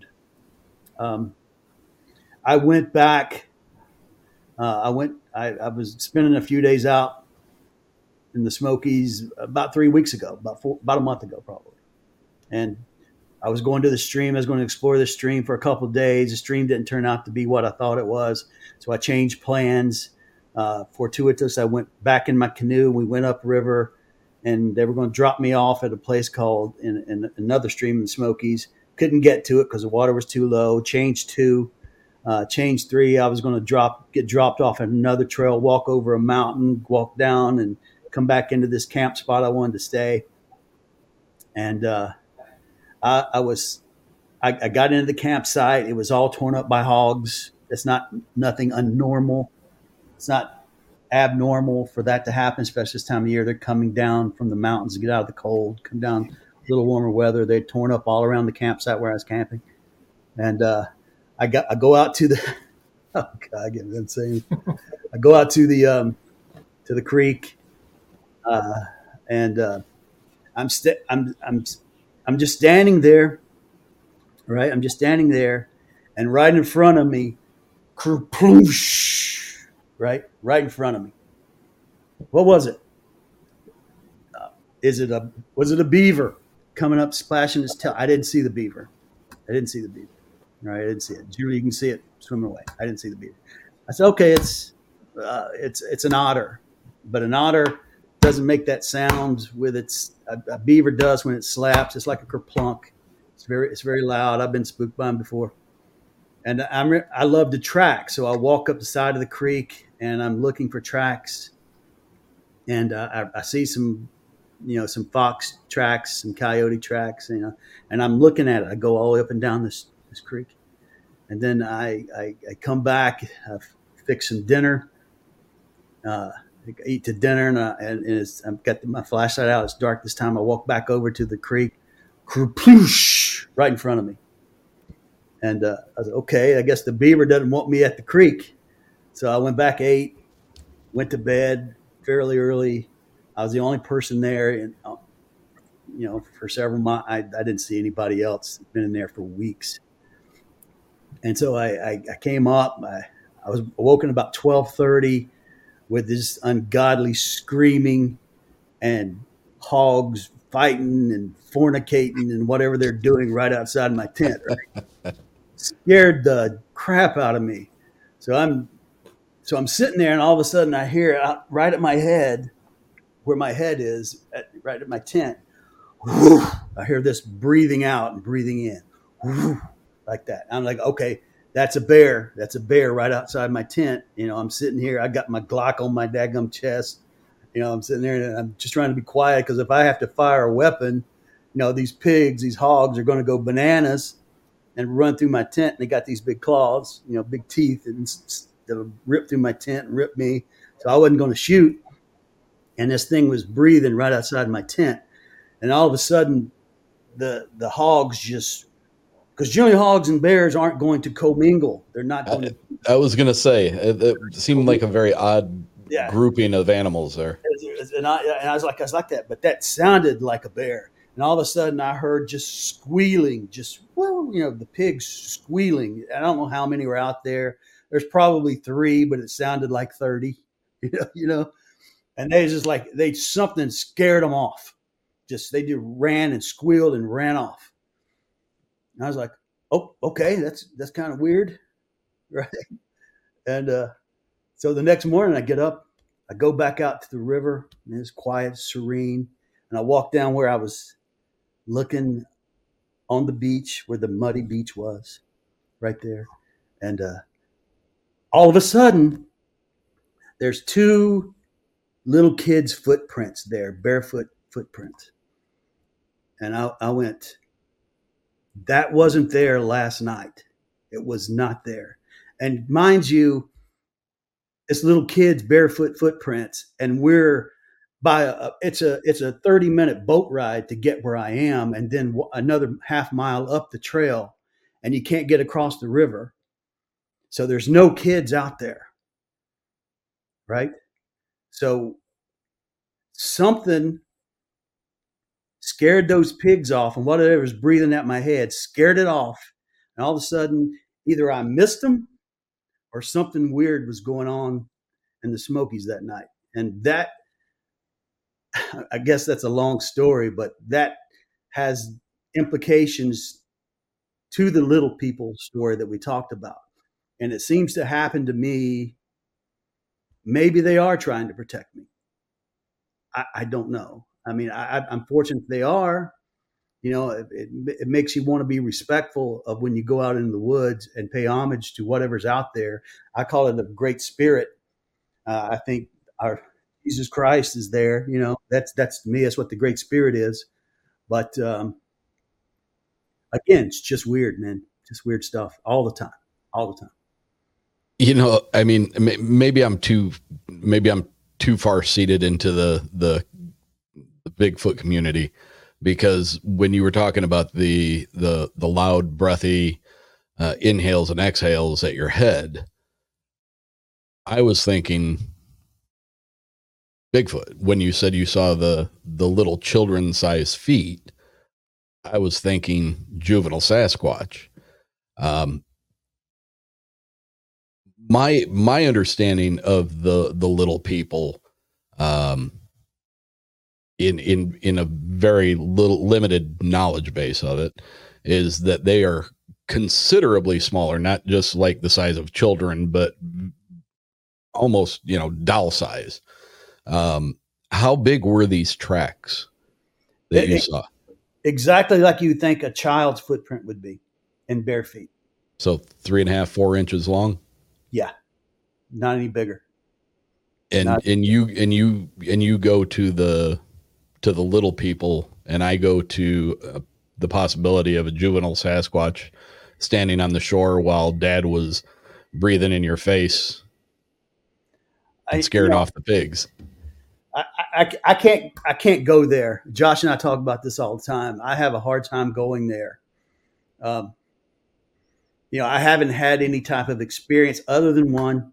I went back. I was spending a few days out in the Smokies about 3 weeks ago, about a month ago, probably. And I was going to the stream. I was going to explore the stream for a couple of days. The stream didn't turn out to be what I thought it was. So I changed plans. Fortuitous, I went back in my canoe. We went upriver, and they were going to drop me off at a place called in another stream in the Smokies. Couldn't get to it because the water was too low. Change 2. Change 3, I was going to get dropped off at another trail, walk over a mountain, walk down, and come back into this camp spot I wanted to stay. And I got into the campsite. It was all torn up by hogs. It's nothing abnormal. It's not abnormal for that to happen, especially this time of year. They're coming down from the mountains to get out of the cold, come down a little warmer weather. They're torn up all around the campsite where I was camping. And I go out to the oh God, I get insane. I go out to the creek, and I'm just standing there, right? I'm just standing there, and right in front of me, kerploosh, right in front of me. What was it? Was it a beaver coming up, splashing his tail? I didn't see the beaver. Right, I didn't see it. Generally, you can see it swimming away. I didn't see the beaver. I said, "Okay, it's an otter, but an otter doesn't make that sound with its. A beaver does when it slaps. It's like a kerplunk. It's very loud. I've been spooked by them before, and I love to track. So I walk up the side of the creek and I'm looking for tracks, and I see some fox tracks, some coyote tracks, and I'm looking at it. I go all the way up and down this creek, and then I come back, I fix some dinner, eat to dinner, and I've got my flashlight out. It's dark this time. I walk back over to the creek, kerploosh, right in front of me, and I was okay. I guess the beaver doesn't want me at the creek, so I went back, ate, went to bed fairly early. I was the only person there, and for several months. I didn't see anybody else. Been in there for weeks. And so I came up. I was awoken about 12:30 with this ungodly screaming and hogs fighting and fornicating and whatever they're doing right outside my tent. Right? Scared the crap out of me. So I'm sitting there, and all of a sudden I hear right at my head, where my head is, right at my tent, I hear this breathing out and breathing in, like that. I'm like, okay, that's a bear. That's a bear right outside my tent. I'm sitting here. I got my Glock on my daggum chest. I'm sitting there, and I'm just trying to be quiet, because if I have to fire a weapon, these pigs, these hogs are going to go bananas and run through my tent. And they got these big claws, big teeth, and they'll rip through my tent and rip me. So I wasn't going to shoot. And this thing was breathing right outside my tent. And all of a sudden, the hogs just, because generally hogs and bears aren't going to commingle. They're not going to.
I was going to say, it seemed like a very odd grouping of animals there.
And I was like that, but that sounded like a bear. And all of a sudden I heard just squealing, the pigs squealing. I don't know how many were out there. There's probably 3, but it sounded like 30, and they just something scared them off. They just ran and squealed and ran off. And I was like, oh, okay, that's kind of weird. Right. And so the next morning I get up, I go back out to the river, and it's quiet, serene. And I walk down where I was looking on the beach, where the muddy beach was, right there. And all of a sudden, there's 2 little kids' footprints there, barefoot footprints. And I went, that wasn't there last night. It was not there. And mind you, it's little kids' barefoot footprints, and we're it's a 30-minute boat ride to get where I am, and then another half mile up the trail, and you can't get across the river. So there's no kids out there, right? So something scared those pigs off, and whatever was breathing at my head scared it off. And all of a sudden, either I missed them or something weird was going on in the Smokies that night. And that, I guess that's a long story, but that has implications to the little people story that we talked about. And it seems to happen to me. Maybe they are trying to protect me. I don't know. I mean, I'm fortunate they are. It makes you want to be respectful of when you go out in the woods and pay homage to whatever's out there. I call it a great spirit. I think our Jesus Christ is there. That's to me, that's what the great spirit is. But again, it's just weird, man. Just weird stuff all the time.
I mean, maybe I'm too far seated into the Bigfoot community, because when you were talking about the loud, breathy inhales and exhales at your head, I was thinking Bigfoot. When you said you saw the little children-sized feet, I was thinking juvenile Sasquatch. My understanding of the little people, in a very limited knowledge base of it, is that they are considerably smaller, not just like the size of children, but almost, doll size. How big were these tracks that you saw?
Exactly like you think a child's footprint would be in bare feet.
So 3.5, 4 inches long.
Yeah. Not any bigger.
And you go to the little people, and I go to the possibility of a juvenile Sasquatch standing on the shore while Dad was breathing in your face and scaring off the pigs.
I can't go there. Josh and I talk about this all the time. I have a hard time going there. I haven't had any type of experience other than one,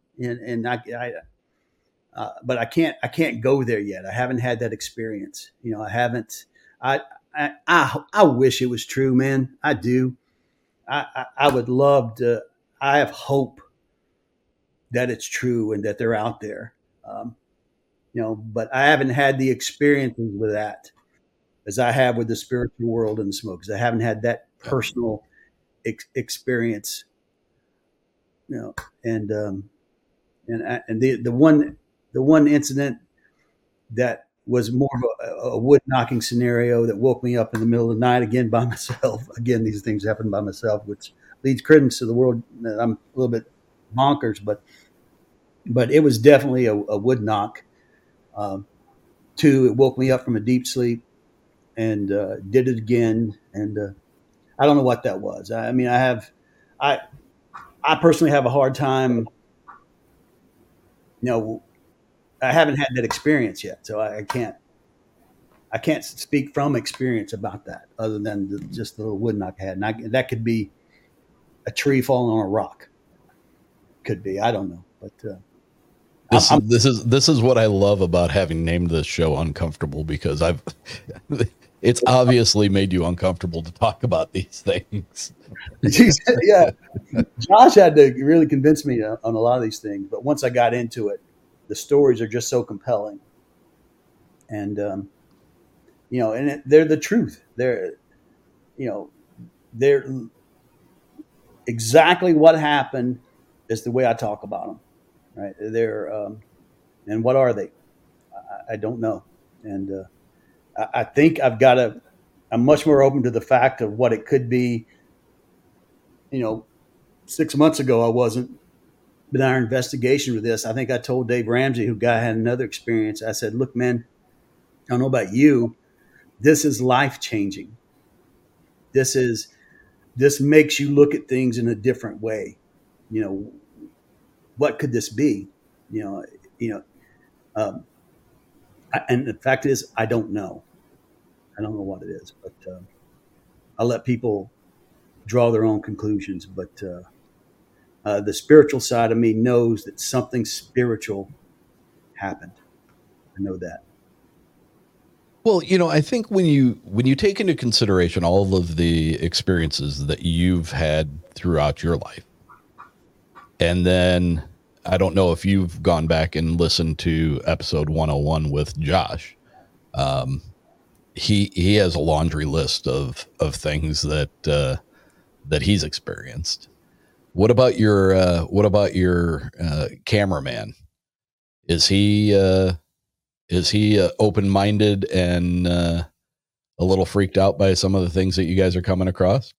but I can't go there yet. I haven't had that experience. I haven't. I wish it was true, man. I do. I would love to. I have hope that it's true and that they're out there. But I haven't had the experiences with that. as I have with the spiritual world and the smoke, because I haven't had that personal experience, you know. And the one incident that was more of a wood knocking scenario that woke me up in the middle of the night again by myself. Again, these things happen by myself, which leads credence to the world that I'm a little bit bonkers, but it was definitely a wood knock. Two, it woke me up from a deep sleep, and did it again. And I don't know what that was. I mean, I personally have a hard time. You know, I haven't had that experience yet, so I can't speak from experience about that, other than just the little wood knock I had. And that could be a tree falling on a rock. Could be. I don't know, but.
This is what I love about having named this show Uncomfortable, because it's obviously made you uncomfortable to talk about these things.
Yeah. Josh had to really convince me on a lot of these things, but once I got into it, the stories are just so compelling. And, you know, and they're the truth. They're exactly what happened is the way I talk about them. Right. They're, and what are they? I don't know. And I think I'm much more open to the fact of what it could be. You know, 6 months ago, I wasn't. But our investigation with this, I think I told Dave Ramsey, who had another experience. I said, look, man, I don't know about you. This is life changing. This makes you look at things in a different way. You know, what could this be? And the fact is, I don't know. I don't know what it is, but I'll let people draw their own conclusions. But the spiritual side of me knows that something spiritual happened. I know that.
Well, you know, I think when you take into consideration all of the experiences that you've had throughout your life, and then I don't know if you've gone back and listened to episode 101 with Josh. He has a laundry list of things that he's experienced. What about your cameraman? Is he open-minded and a little freaked out by some of the things that you guys are coming across?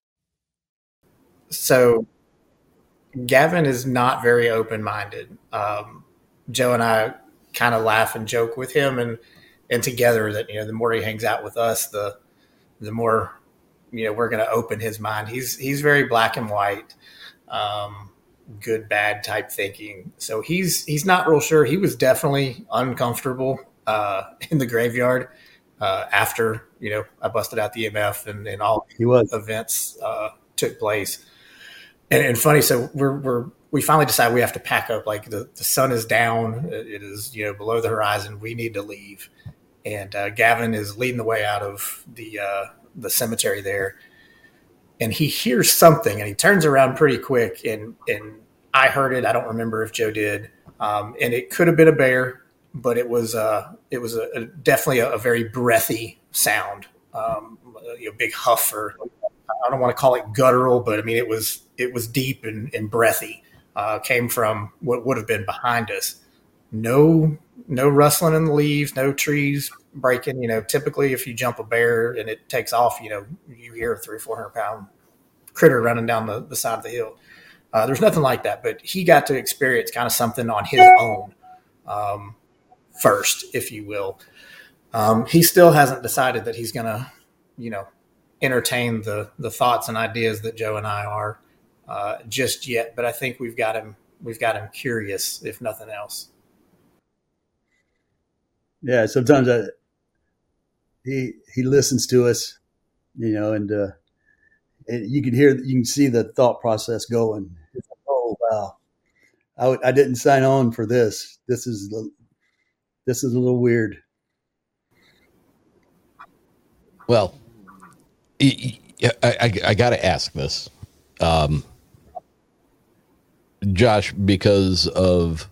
So Gavin is not very open-minded. Joe and I kind of laugh and joke with him and together that, you know, the more he hangs out with us, the more, you know, we're going to open his mind. He's very black and white, good, bad type thinking. So he's not real sure. He was definitely uncomfortable in the graveyard after, you know, I busted out the EMF and all events took place. And funny, so we finally decide we have to pack up. Like the sun is down, it is, you know, below the horizon. We need to leave, and Gavin is leading the way out of the cemetery there, and he hears something, and he turns around pretty quick, and I heard it. I don't remember if Joe did, and it could have been a bear, but it was definitely a very breathy sound, big huff, or I don't want to call it guttural, but I mean it was deep and breathy. Came from what would have been behind us. No rustling in the leaves, no trees breaking. You know, typically if you jump a bear and it takes off, you know, you hear a 300-400 pound critter running down the side of the hill. There's nothing like that, but he got to experience kind of something on his own first, if you will. He still hasn't decided that he's going to, you know, entertain the thoughts and ideas that Joe and I are just yet, but I think we've got him curious, if nothing else.
Yeah, sometimes he listens to us, you know, and you can see the thought process going. It's like, oh wow, I didn't sign on for this. This is a little weird.
Well, I got to ask this, Josh, because of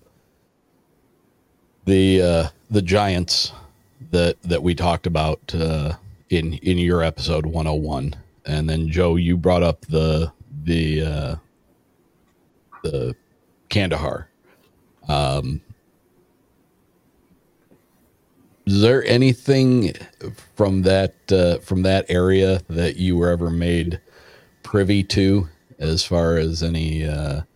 the giants that we talked about in your episode 101. And then Joe, you brought up the Kandahar. Is there anything from that area that you were ever made privy to, as far as any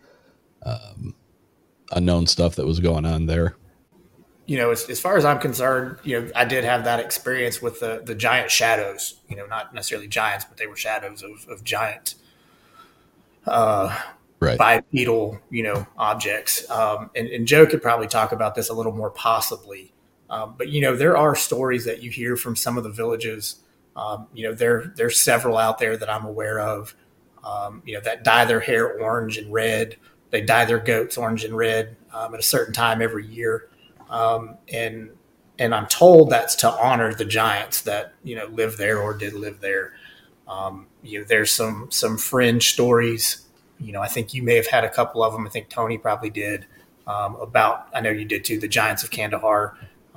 unknown stuff that was going on there?
As far as I'm concerned, I did have that experience with the giant shadows. Not necessarily giants, but they were shadows of giant bipedal, objects. And Joe could probably talk about this a little more possibly. But there are stories that you hear from some of the villages. There's several out there that I'm aware of. That dye their hair orange and red. They dye their goats orange and red at a certain time every year. And I'm told that's to honor the giants that, live there or did live there. There's some fringe stories. I think you may have had a couple of them. I think Tony probably did, I know you did too, the giants of Kandahar.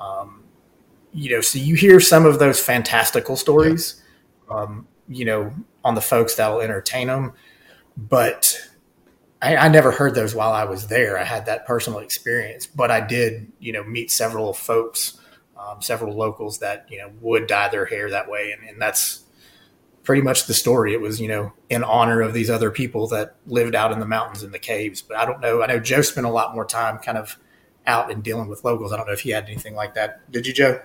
So you hear some of those fantastical stories, on the folks that'll entertain them, but I never heard those while I was there. I had that personal experience, but I did, meet several folks, several locals that, would dye their hair that way. And that's pretty much the story. It was, in honor of these other people that lived out in the mountains in the caves. But I don't know. I know Joe spent a lot more time kind of out and dealing with locals. I don't know if he had anything like that. Did you, Joe?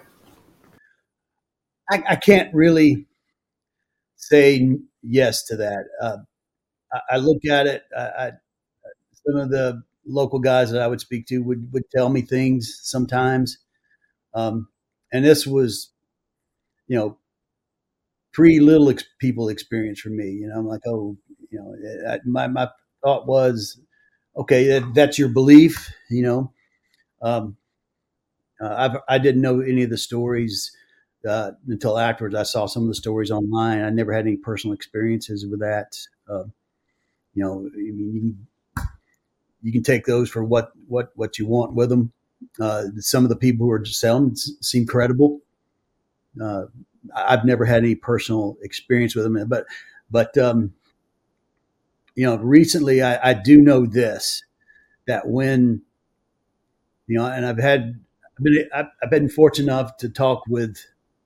I can't really say yes to that. I look at it. Some of the local guys that I would speak to would tell me things sometimes. And this was, pretty little people experience for me. I'm like, my thought was, okay, that's your belief. I didn't know any of the stories until afterwards. I saw some of the stories online. I never had any personal experiences with that. You can take those for what you want with them. Some of the people who are selling seem credible. I've never had any personal experience with them, but recently I do know this, that when, and I've been fortunate enough to talk with,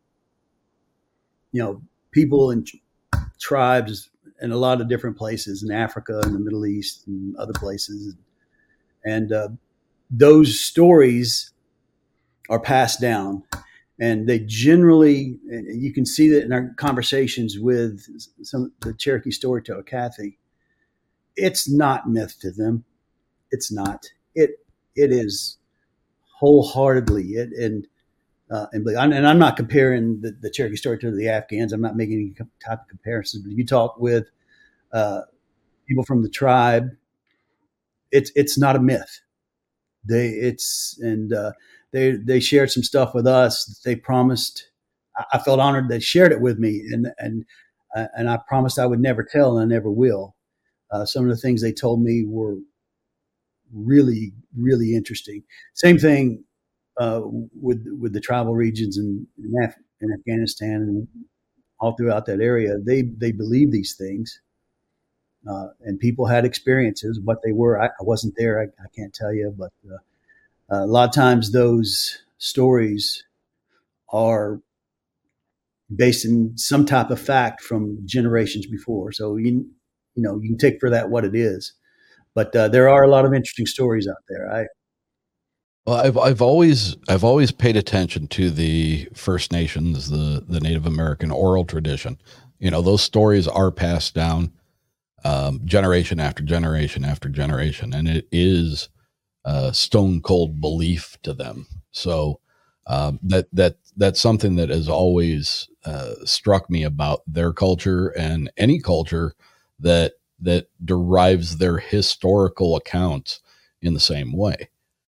people and tribes in a lot of different places in Africa and the Middle East and other places. And those stories are passed down, and they generally, you can see that in our conversations with some of the Cherokee storyteller, Kathy, it's not myth to them. It's not. It is wholeheartedly and I'm not comparing the Cherokee storyteller to the Afghans. I'm not making any type of comparisons. But if you talk with people from the tribe, it's not a myth. They shared some stuff with us that they promised. I felt honored they shared it with me, and I promised I would never tell, and I never will. Some of the things they told me were really, really interesting. Same thing with the tribal regions in Afghanistan and all throughout that area. They believe these things, and people had experiences. What they were, I wasn't there. I can't tell you, but a lot of times those stories are based in some type of fact from generations before. So you can take for that what it is. But there are a lot of interesting stories out there.
I've always paid attention to the First Nations, the Native American oral tradition. Those stories are passed down generation after generation after generation, and it is stone cold belief to them. So that's something that has always struck me about their culture, and any culture that derives their historical accounts in the same way.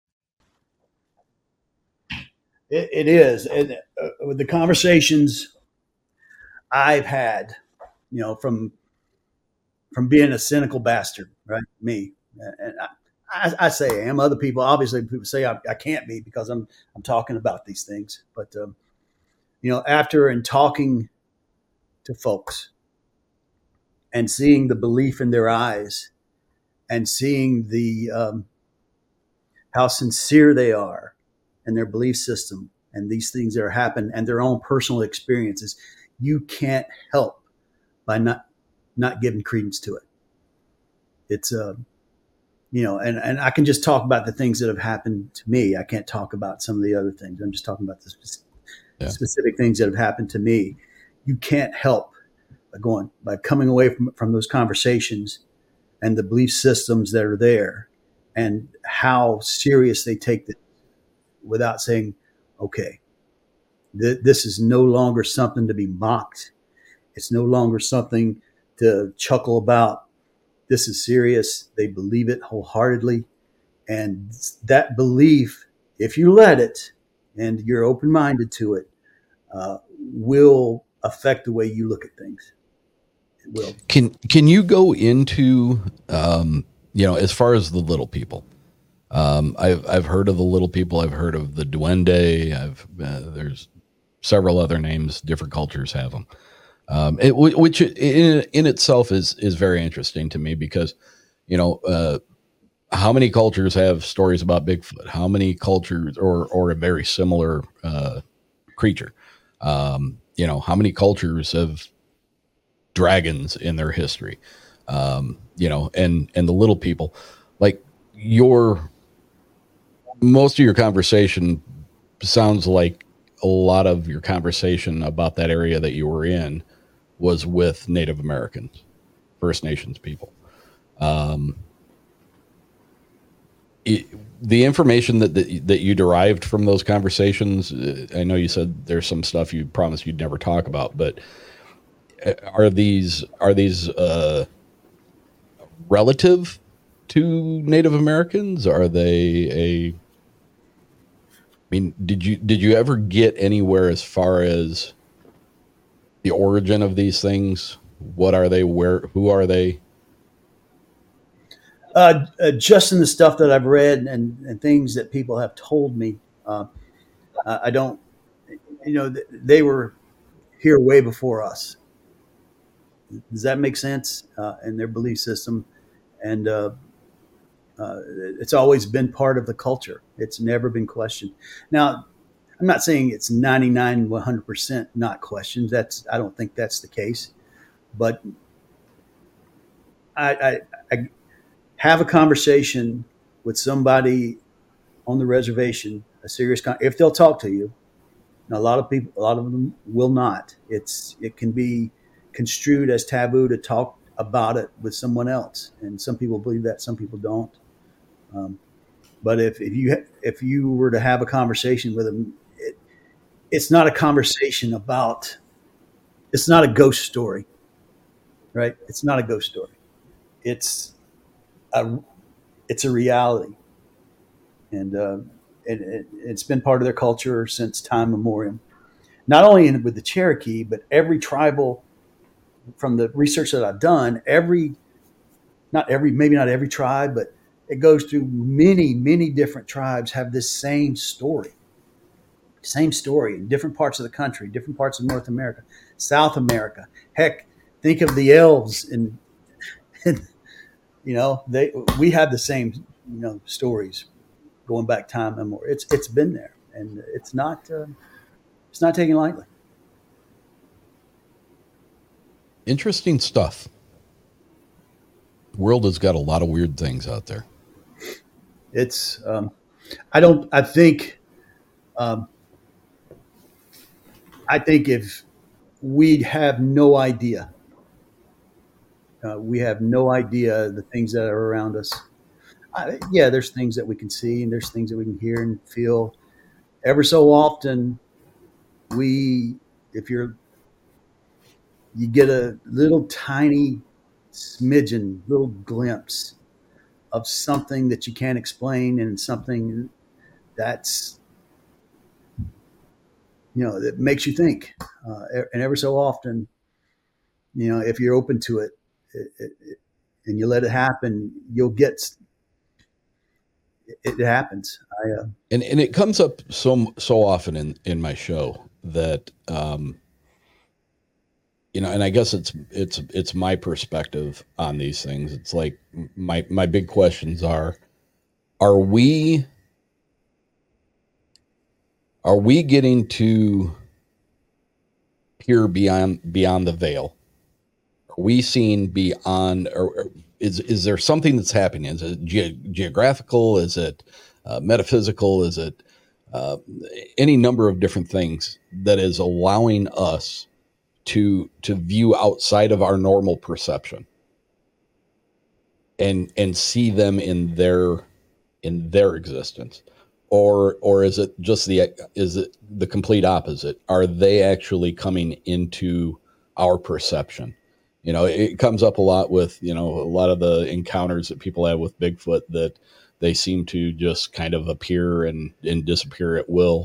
It is. And with the conversations I've had, from being a cynical bastard, right? Me. And I say I am. Other people, obviously, people say I can't be because I'm talking about these things. But, after and talking to folks and seeing the belief in their eyes and seeing the how sincere they are in their belief system and these things that are happening and their own personal experiences, you can't help by not giving credence to it. It's and I can just talk about the things that have happened to me. I can't talk about some of the other things. I'm just talking about the specific things that have happened to me. You can't help by coming away from those conversations and the belief systems that are there and how serious they take it without saying, okay, this is no longer something to be mocked. It's no longer something to chuckle about. This is serious. They believe it wholeheartedly. And that belief, if you let it and you're open-minded to it, will affect the way you look at things. It will.
Can you go into, as far as the little people? I've heard of the little people. I've heard of the duende. There's several other names. Different cultures have them. Which in itself is very interesting to me because, how many cultures have stories about Bigfoot? How many cultures or a very similar creature? How many cultures have dragons in their history? And the little people, like most of your conversation sounds like a lot of your conversation about that area that you were in was with Native Americans, First Nations people. The information that you derived from those conversations, I know you said there's some stuff you promised you'd never talk about, but are these relative to Native Americans? Are they did you ever get anywhere as far as the origin of these things? What are they? Who are they?
Just in the stuff that I've read and things that people have told me, I don't, they were here way before us. Does that make sense? In their belief system. And it's always been part of the culture. It's never been questioned. Now, I'm not saying it's 99, 100% not questioned. I don't think that's the case. But I have a conversation with somebody on the reservation, if they'll talk to you. Now, a lot of them will not. It can be construed as taboo to talk about it with someone else, and some people believe that, some people don't. But if you were to have a conversation with them, it's not a conversation about. It's not a ghost story, right? It's not a ghost story. It's a reality, and it's been part of their culture since time immemorial. Not only with the Cherokee, but every tribal. From the research that I've done, maybe not every tribe, but it goes through many, many different tribes have this same story in different parts of the country, different parts of North America, South America. Heck, think of the elves we have the same, stories going back time and more. It's been there, and it's not taken lightly.
Interesting stuff. The world has got a lot of weird things out there.
It's, I think if we'd have no idea, we have no idea the things that are around us. There's things that we can see and there's things that we can hear and feel. Ever so often, you get a little tiny smidgen, little glimpse of something that you can't explain and something that's, that makes you think. And ever so often, if you're open to it, and you let it happen, you'll get it happens.
And it comes up so often in my show that and I guess it's my perspective on these things. It's like my big questions are we getting to peer beyond the veil? Are we seeing beyond, or is there something that's happening? Is it geographical? Is it metaphysical? Is it any number of different things that is allowing us to view outside of our normal perception and see them in their existence? Or is it just the complete opposite? Are they actually coming into our perception? It comes up a lot with, a lot of the encounters that people have with Bigfoot, that they seem to just kind of appear and disappear at will.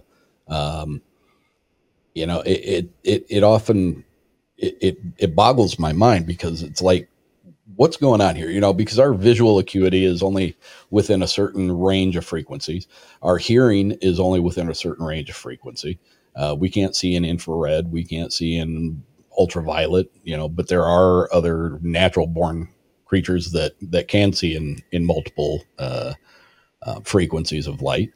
It often boggles my mind, because it's like, what's going on here? Because our visual acuity is only within a certain range of frequencies. Our hearing is only within a certain range of frequency. We can't see in infrared. We can't see in ultraviolet, but there are other natural born creatures that can see in multiple frequencies of light.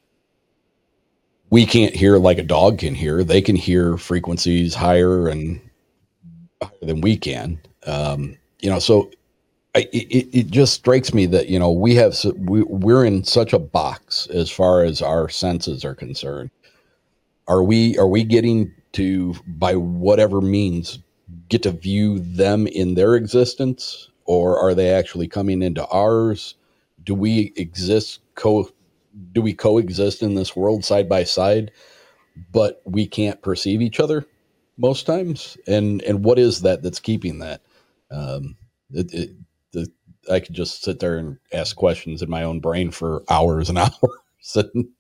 We can't hear like a dog can hear. They can hear frequencies higher than we can. So it just strikes me that, we're in such a box as far as our senses are concerned. Are we getting to, by whatever means, get to view them in their existence, or are they actually coming into ours? Do we coexist in this world side by side, but we can't perceive each other most times? And what is that's keeping that? I could just sit there and ask questions in my own brain for hours and hours.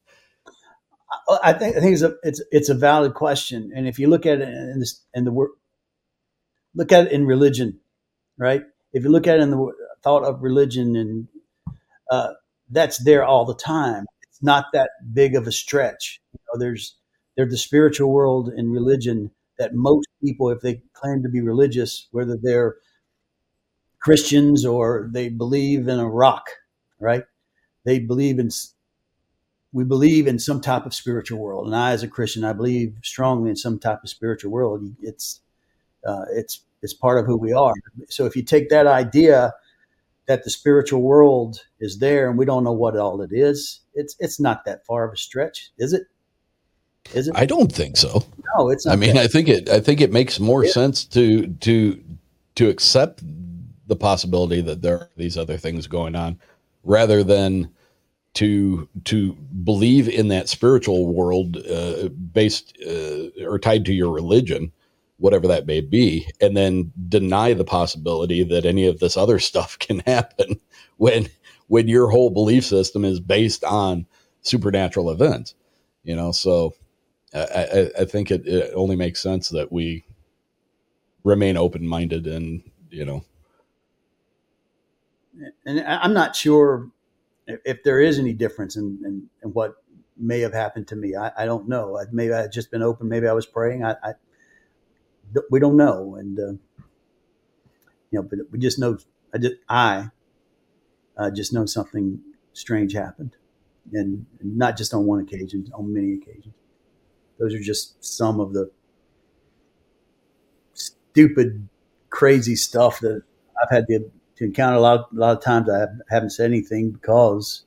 I think it's a valid question, and if you look at it look at it in religion, right? If you look at it in the thought of religion, and that's there all the time. It's not that big of a stretch. There's the spiritual world in religion that most people, if they claim to be religious, whether they're Christians or they believe in a rock, right? We believe in some type of spiritual world. And I, as a Christian, I believe strongly in some type of spiritual world. It's part of who we are. So if you take that idea that the spiritual world is there and we don't know what all it is, it's not that far of a stretch, is it? Is it?
I don't think so.
No, it's not.
I think it makes more sense to accept the possibility that there are these other things going on, rather than to believe in that spiritual world based or tied to your religion, whatever that may be, and then deny the possibility that any of this other stuff can happen when your whole belief system is based on supernatural events. So I think it only makes sense that we remain open-minded, and
and I'm not sure if there is any difference in what may have happened to me. I don't know. Maybe I had just been open. Maybe I was praying. We don't know. And, but we just know, I just know something strange happened, and not just on one occasion, on many occasions. Those are just some of the stupid, crazy stuff that I've had to encounter. A lot of times I haven't said anything because,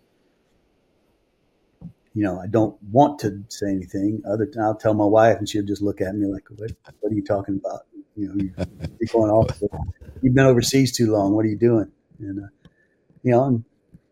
I don't want to say anything. I'll tell my wife, and she'll just look at me like, what are you talking about? You're going off. You've been overseas too long. What are you doing? And,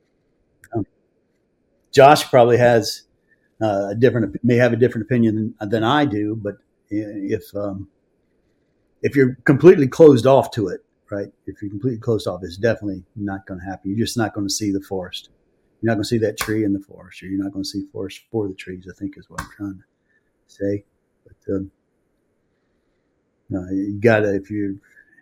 Josh probably has may have a different opinion than I do, but if you're completely closed off to it, right? If you're completely closed off, it's definitely not going to happen. You're just not going to see the forest. You're not going to see that tree in the forest, or you're not going to see forest for the trees, I think is what I'm trying to say. But you got to, if you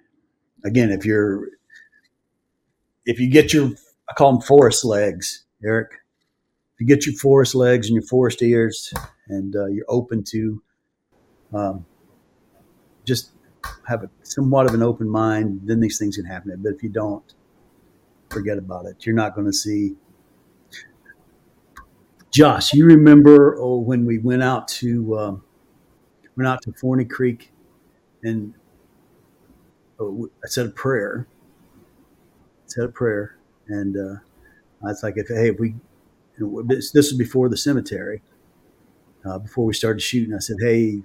get your, I call them forest legs, Eric. If you get your forest legs and your forest ears, and you're open to just have somewhat of an open mind, then these things can happen. But if you don't, forget about it. You're not going to see. Josh, you remember when we went out to Forney Creek, and I said a prayer. And I was like, if we, this was before the cemetery, before we started shooting. I said, hey,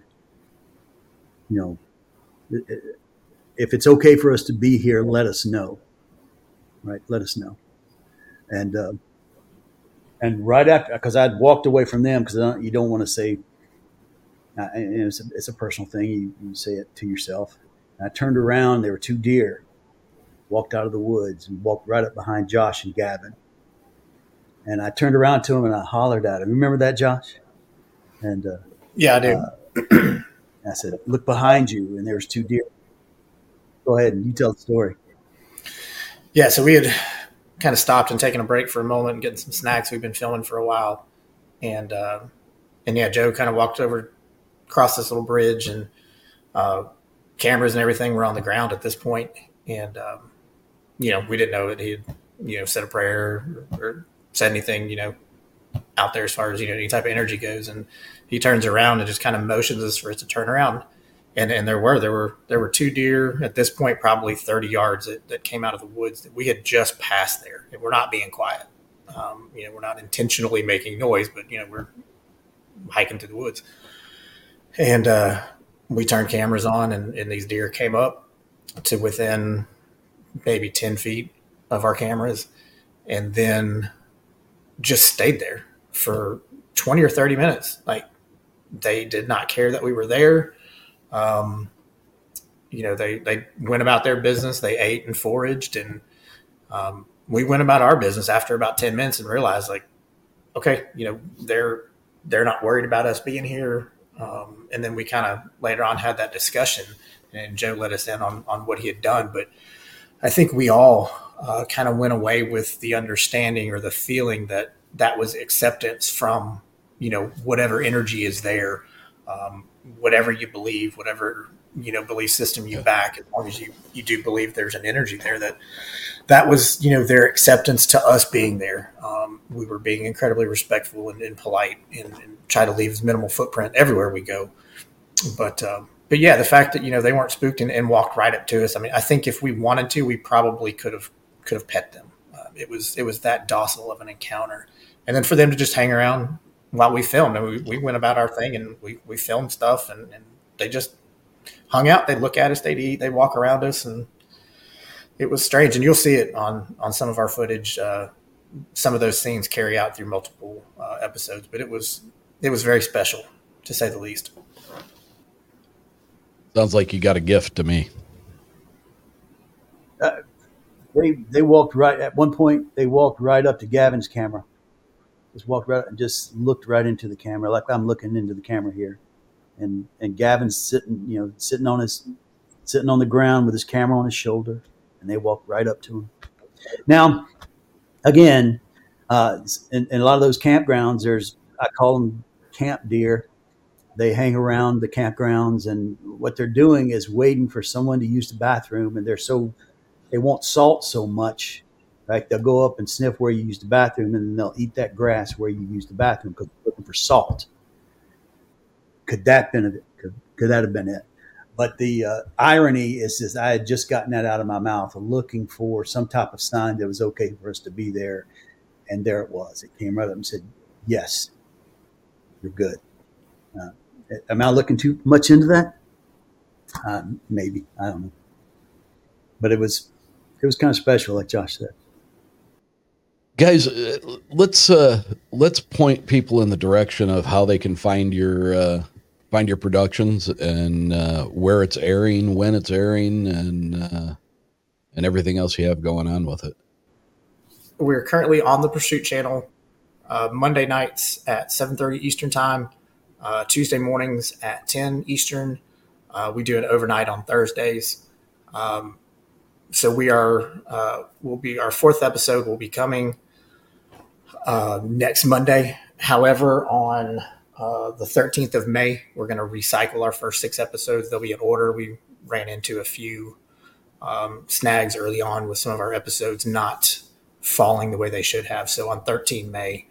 if it's okay for us to be here, let us know. Right, let us know. And right after, because I'd walked away from them, because you don't want to say, it's a personal thing. You say it to yourself. And I turned around. There were 2 deer. Walked out of the woods and walked right up behind Josh and Gavin. And I turned around to him and I hollered at him. Remember that, Josh? And
yeah, I do.
I said, look behind you. And there was 2 deer. Go ahead and you tell the story.
Yeah, so we had kind of stopped and taken a break for a moment and getting some snacks. We've been filming for a while. And yeah, Joe kind of walked over across this little bridge, and cameras and everything were on the ground at this point. And, we didn't know that he had, said a prayer or said anything, out there as far as, any type of energy goes. And he turns around and just kind of motions us for us to turn around. And there were 2 deer at this point, probably 30 yards that came out of the woods that we had just passed there. And we're not being quiet. We're not intentionally making noise, but, we're hiking through the woods. And we turned cameras on, and these deer came up to within maybe 10 feet of our cameras, and then just stayed there for 20 or 30 minutes. Like, they did not care that we were there. They went about their business. They ate and foraged, and we went about our business after about 10 minutes and realized, like, okay, they're not worried about us being here. And then we kind of later on had that discussion, and Joe let us in on what he had done. But I think we all kind of went away with the understanding or the feeling that was acceptance from, whatever energy is there, whatever you believe, whatever, belief system you back, as long as you do believe there's an energy there, that was, their acceptance to us being there. We were being incredibly respectful and polite and try to leave as minimal footprint everywhere we go. But yeah, the fact that, they weren't spooked and walked right up to us. I mean, I think if we wanted to, we probably could have pet them. It was that docile of an encounter. And then for them to just hang around while we filmed, and we went about our thing, and we filmed stuff, and they just hung out. They'd look at us, they'd eat, they'd walk around us, and it was strange. And you'll see it on some of our footage. Some of those scenes carry out through multiple episodes, but it was very special, to say the least.
Sounds like you got a gift to me.
They walked right at one point. They walked right up to Gavin's camera. Just walked right and just looked right into the camera, like I'm looking into the camera here. And Gavin's sitting on the ground with his camera on his shoulder, and they walked right up to him. Now, again, in a lot of those campgrounds, I call them camp deer. They hang around the campgrounds, and what they're doing is waiting for someone to use the bathroom, and they won't salt so much. Right? They'll go up and sniff where you use the bathroom, and then they'll eat that grass where you use the bathroom because they're looking for salt. Could that have been it? But the irony is this: I had just gotten that out of my mouth, looking for some type of sign that was okay for us to be there, and there it was. It came right up and said, "Yes, you're good." Am I looking too much into that? Maybe, I don't know. But it was kind of special, like Josh said.
Guys, let's point people in the direction of how they can find your productions and where it's airing, when it's airing, and everything else you have going on with it.
We're currently on the Pursuit channel, Monday nights at 7:30 Eastern time, Tuesday mornings at 10 Eastern. We do an overnight on Thursdays. So our 4th episode will be coming next Monday. However, on the 13th of May, we're going to recycle our first 6 episodes. They'll be in order. We ran into a few snags early on with some of our episodes not falling the way they should have. So on 13 May,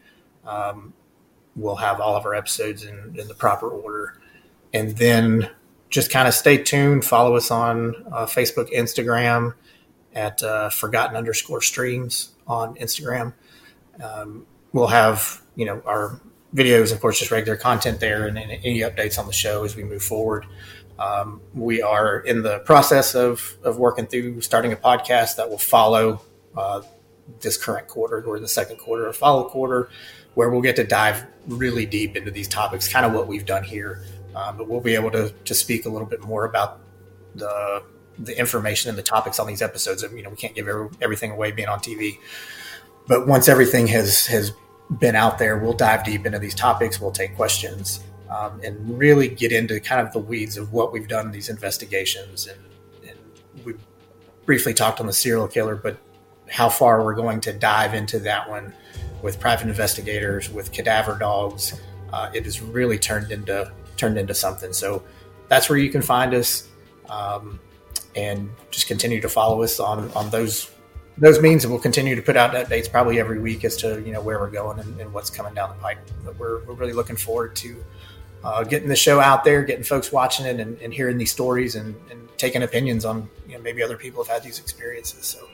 we'll have all of our episodes in the proper order. And then just kind of stay tuned. Follow us on Facebook, Instagram at forgotten_streams on Instagram. We'll have, our videos, of course, just regular content there, and any updates on the show as we move forward. We are in the process of working through starting a podcast that will follow this current quarter, or the second quarter or follow quarter, where we'll get to dive really deep into these topics, kind of what we've done here. But we'll be able to speak a little bit more about the information and the topics on these episodes. We can't give everything away being on TV. But once everything has been out there, we'll dive deep into these topics. We'll take questions and really get into kind of the weeds of what we've done in these investigations. And we briefly talked on the serial killer, but how far we're going to dive into that one with private investigators, with cadaver dogs. It has really turned into something. So that's where you can find us, and just continue to follow us on those means, and we'll continue to put out updates probably every week as to where we're going and what's coming down the pipe. But we're really looking forward to getting the show out there, getting folks watching it, and hearing these stories and taking opinions on maybe other people have had these experiences. So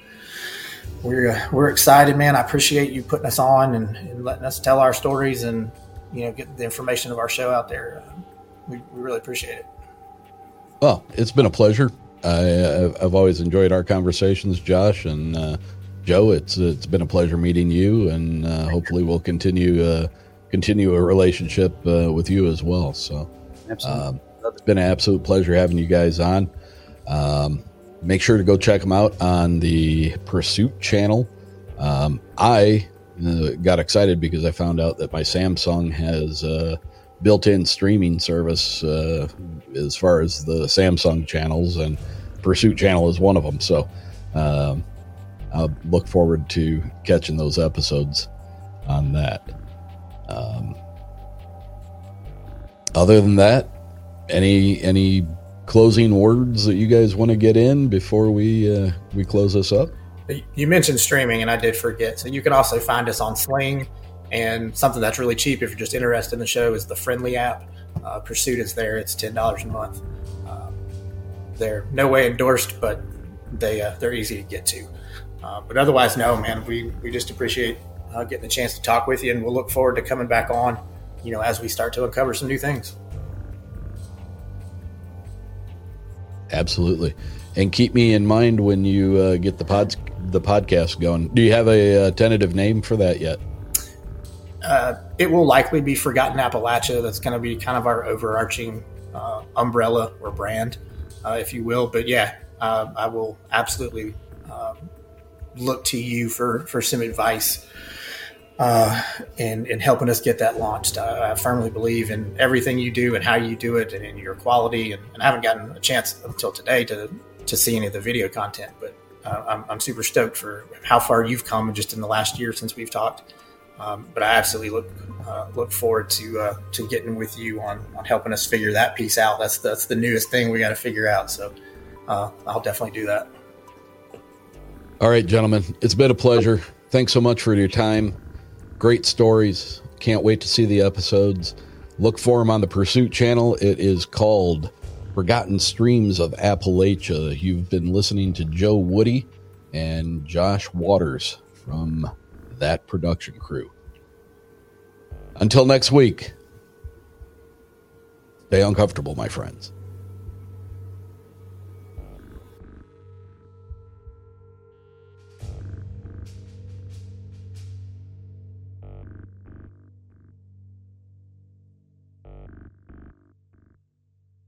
we're excited, man. I appreciate you putting us on and letting us tell our stories and get the information of our show out there. We really appreciate it.
Well, it's been a pleasure. I've always enjoyed our conversations, Josh and Joe. It's been a pleasure meeting you, and hopefully we'll continue a relationship with you as well. So,
absolutely,
it's been an absolute pleasure having you guys on. Make sure to go check them out on the Pursuit channel. I got excited because I found out that my Samsung has built-in streaming service as far as the Samsung channels, and Pursuit channel is one of them. So I'll look forward to catching those episodes on that. Other than that, any closing words that you guys want to get in before we close this up?
You mentioned streaming, and I did forget. So you can also find us on Sling. And something that's really cheap if you're just interested in the show is the Friendly app. Pursuit is there. It's $10 a month. They're no way endorsed, but they're easy to get to. But otherwise, no, man, we just appreciate getting the chance to talk with you, and we'll look forward to coming back on, as we start to uncover some new things.
Absolutely. And keep me in mind when you get the podcast going. Do you have a tentative name for that yet?
It will likely be Forgotten Appalachia. That's going to be kind of our overarching umbrella or brand, if you will. But yeah, I will absolutely look to you for some advice in helping us get that launched. I firmly believe in everything you do and how you do it and in your quality. And I haven't gotten a chance until today to see any of the video content, but I'm super stoked for how far you've come just in the last year since we've talked. But I absolutely look forward to getting with you on helping us figure that piece out. That's the newest thing we got to figure out. So I'll definitely do that.
All right, gentlemen, it's been a pleasure. Thanks so much for your time. Great stories. Can't wait to see the episodes. Look for them on the Pursuit channel. It is called Forgotten Streams of Appalachia. You've been listening to Joe Woody and Josh Waters from that production crew. Until next week, stay uncomfortable, my friends.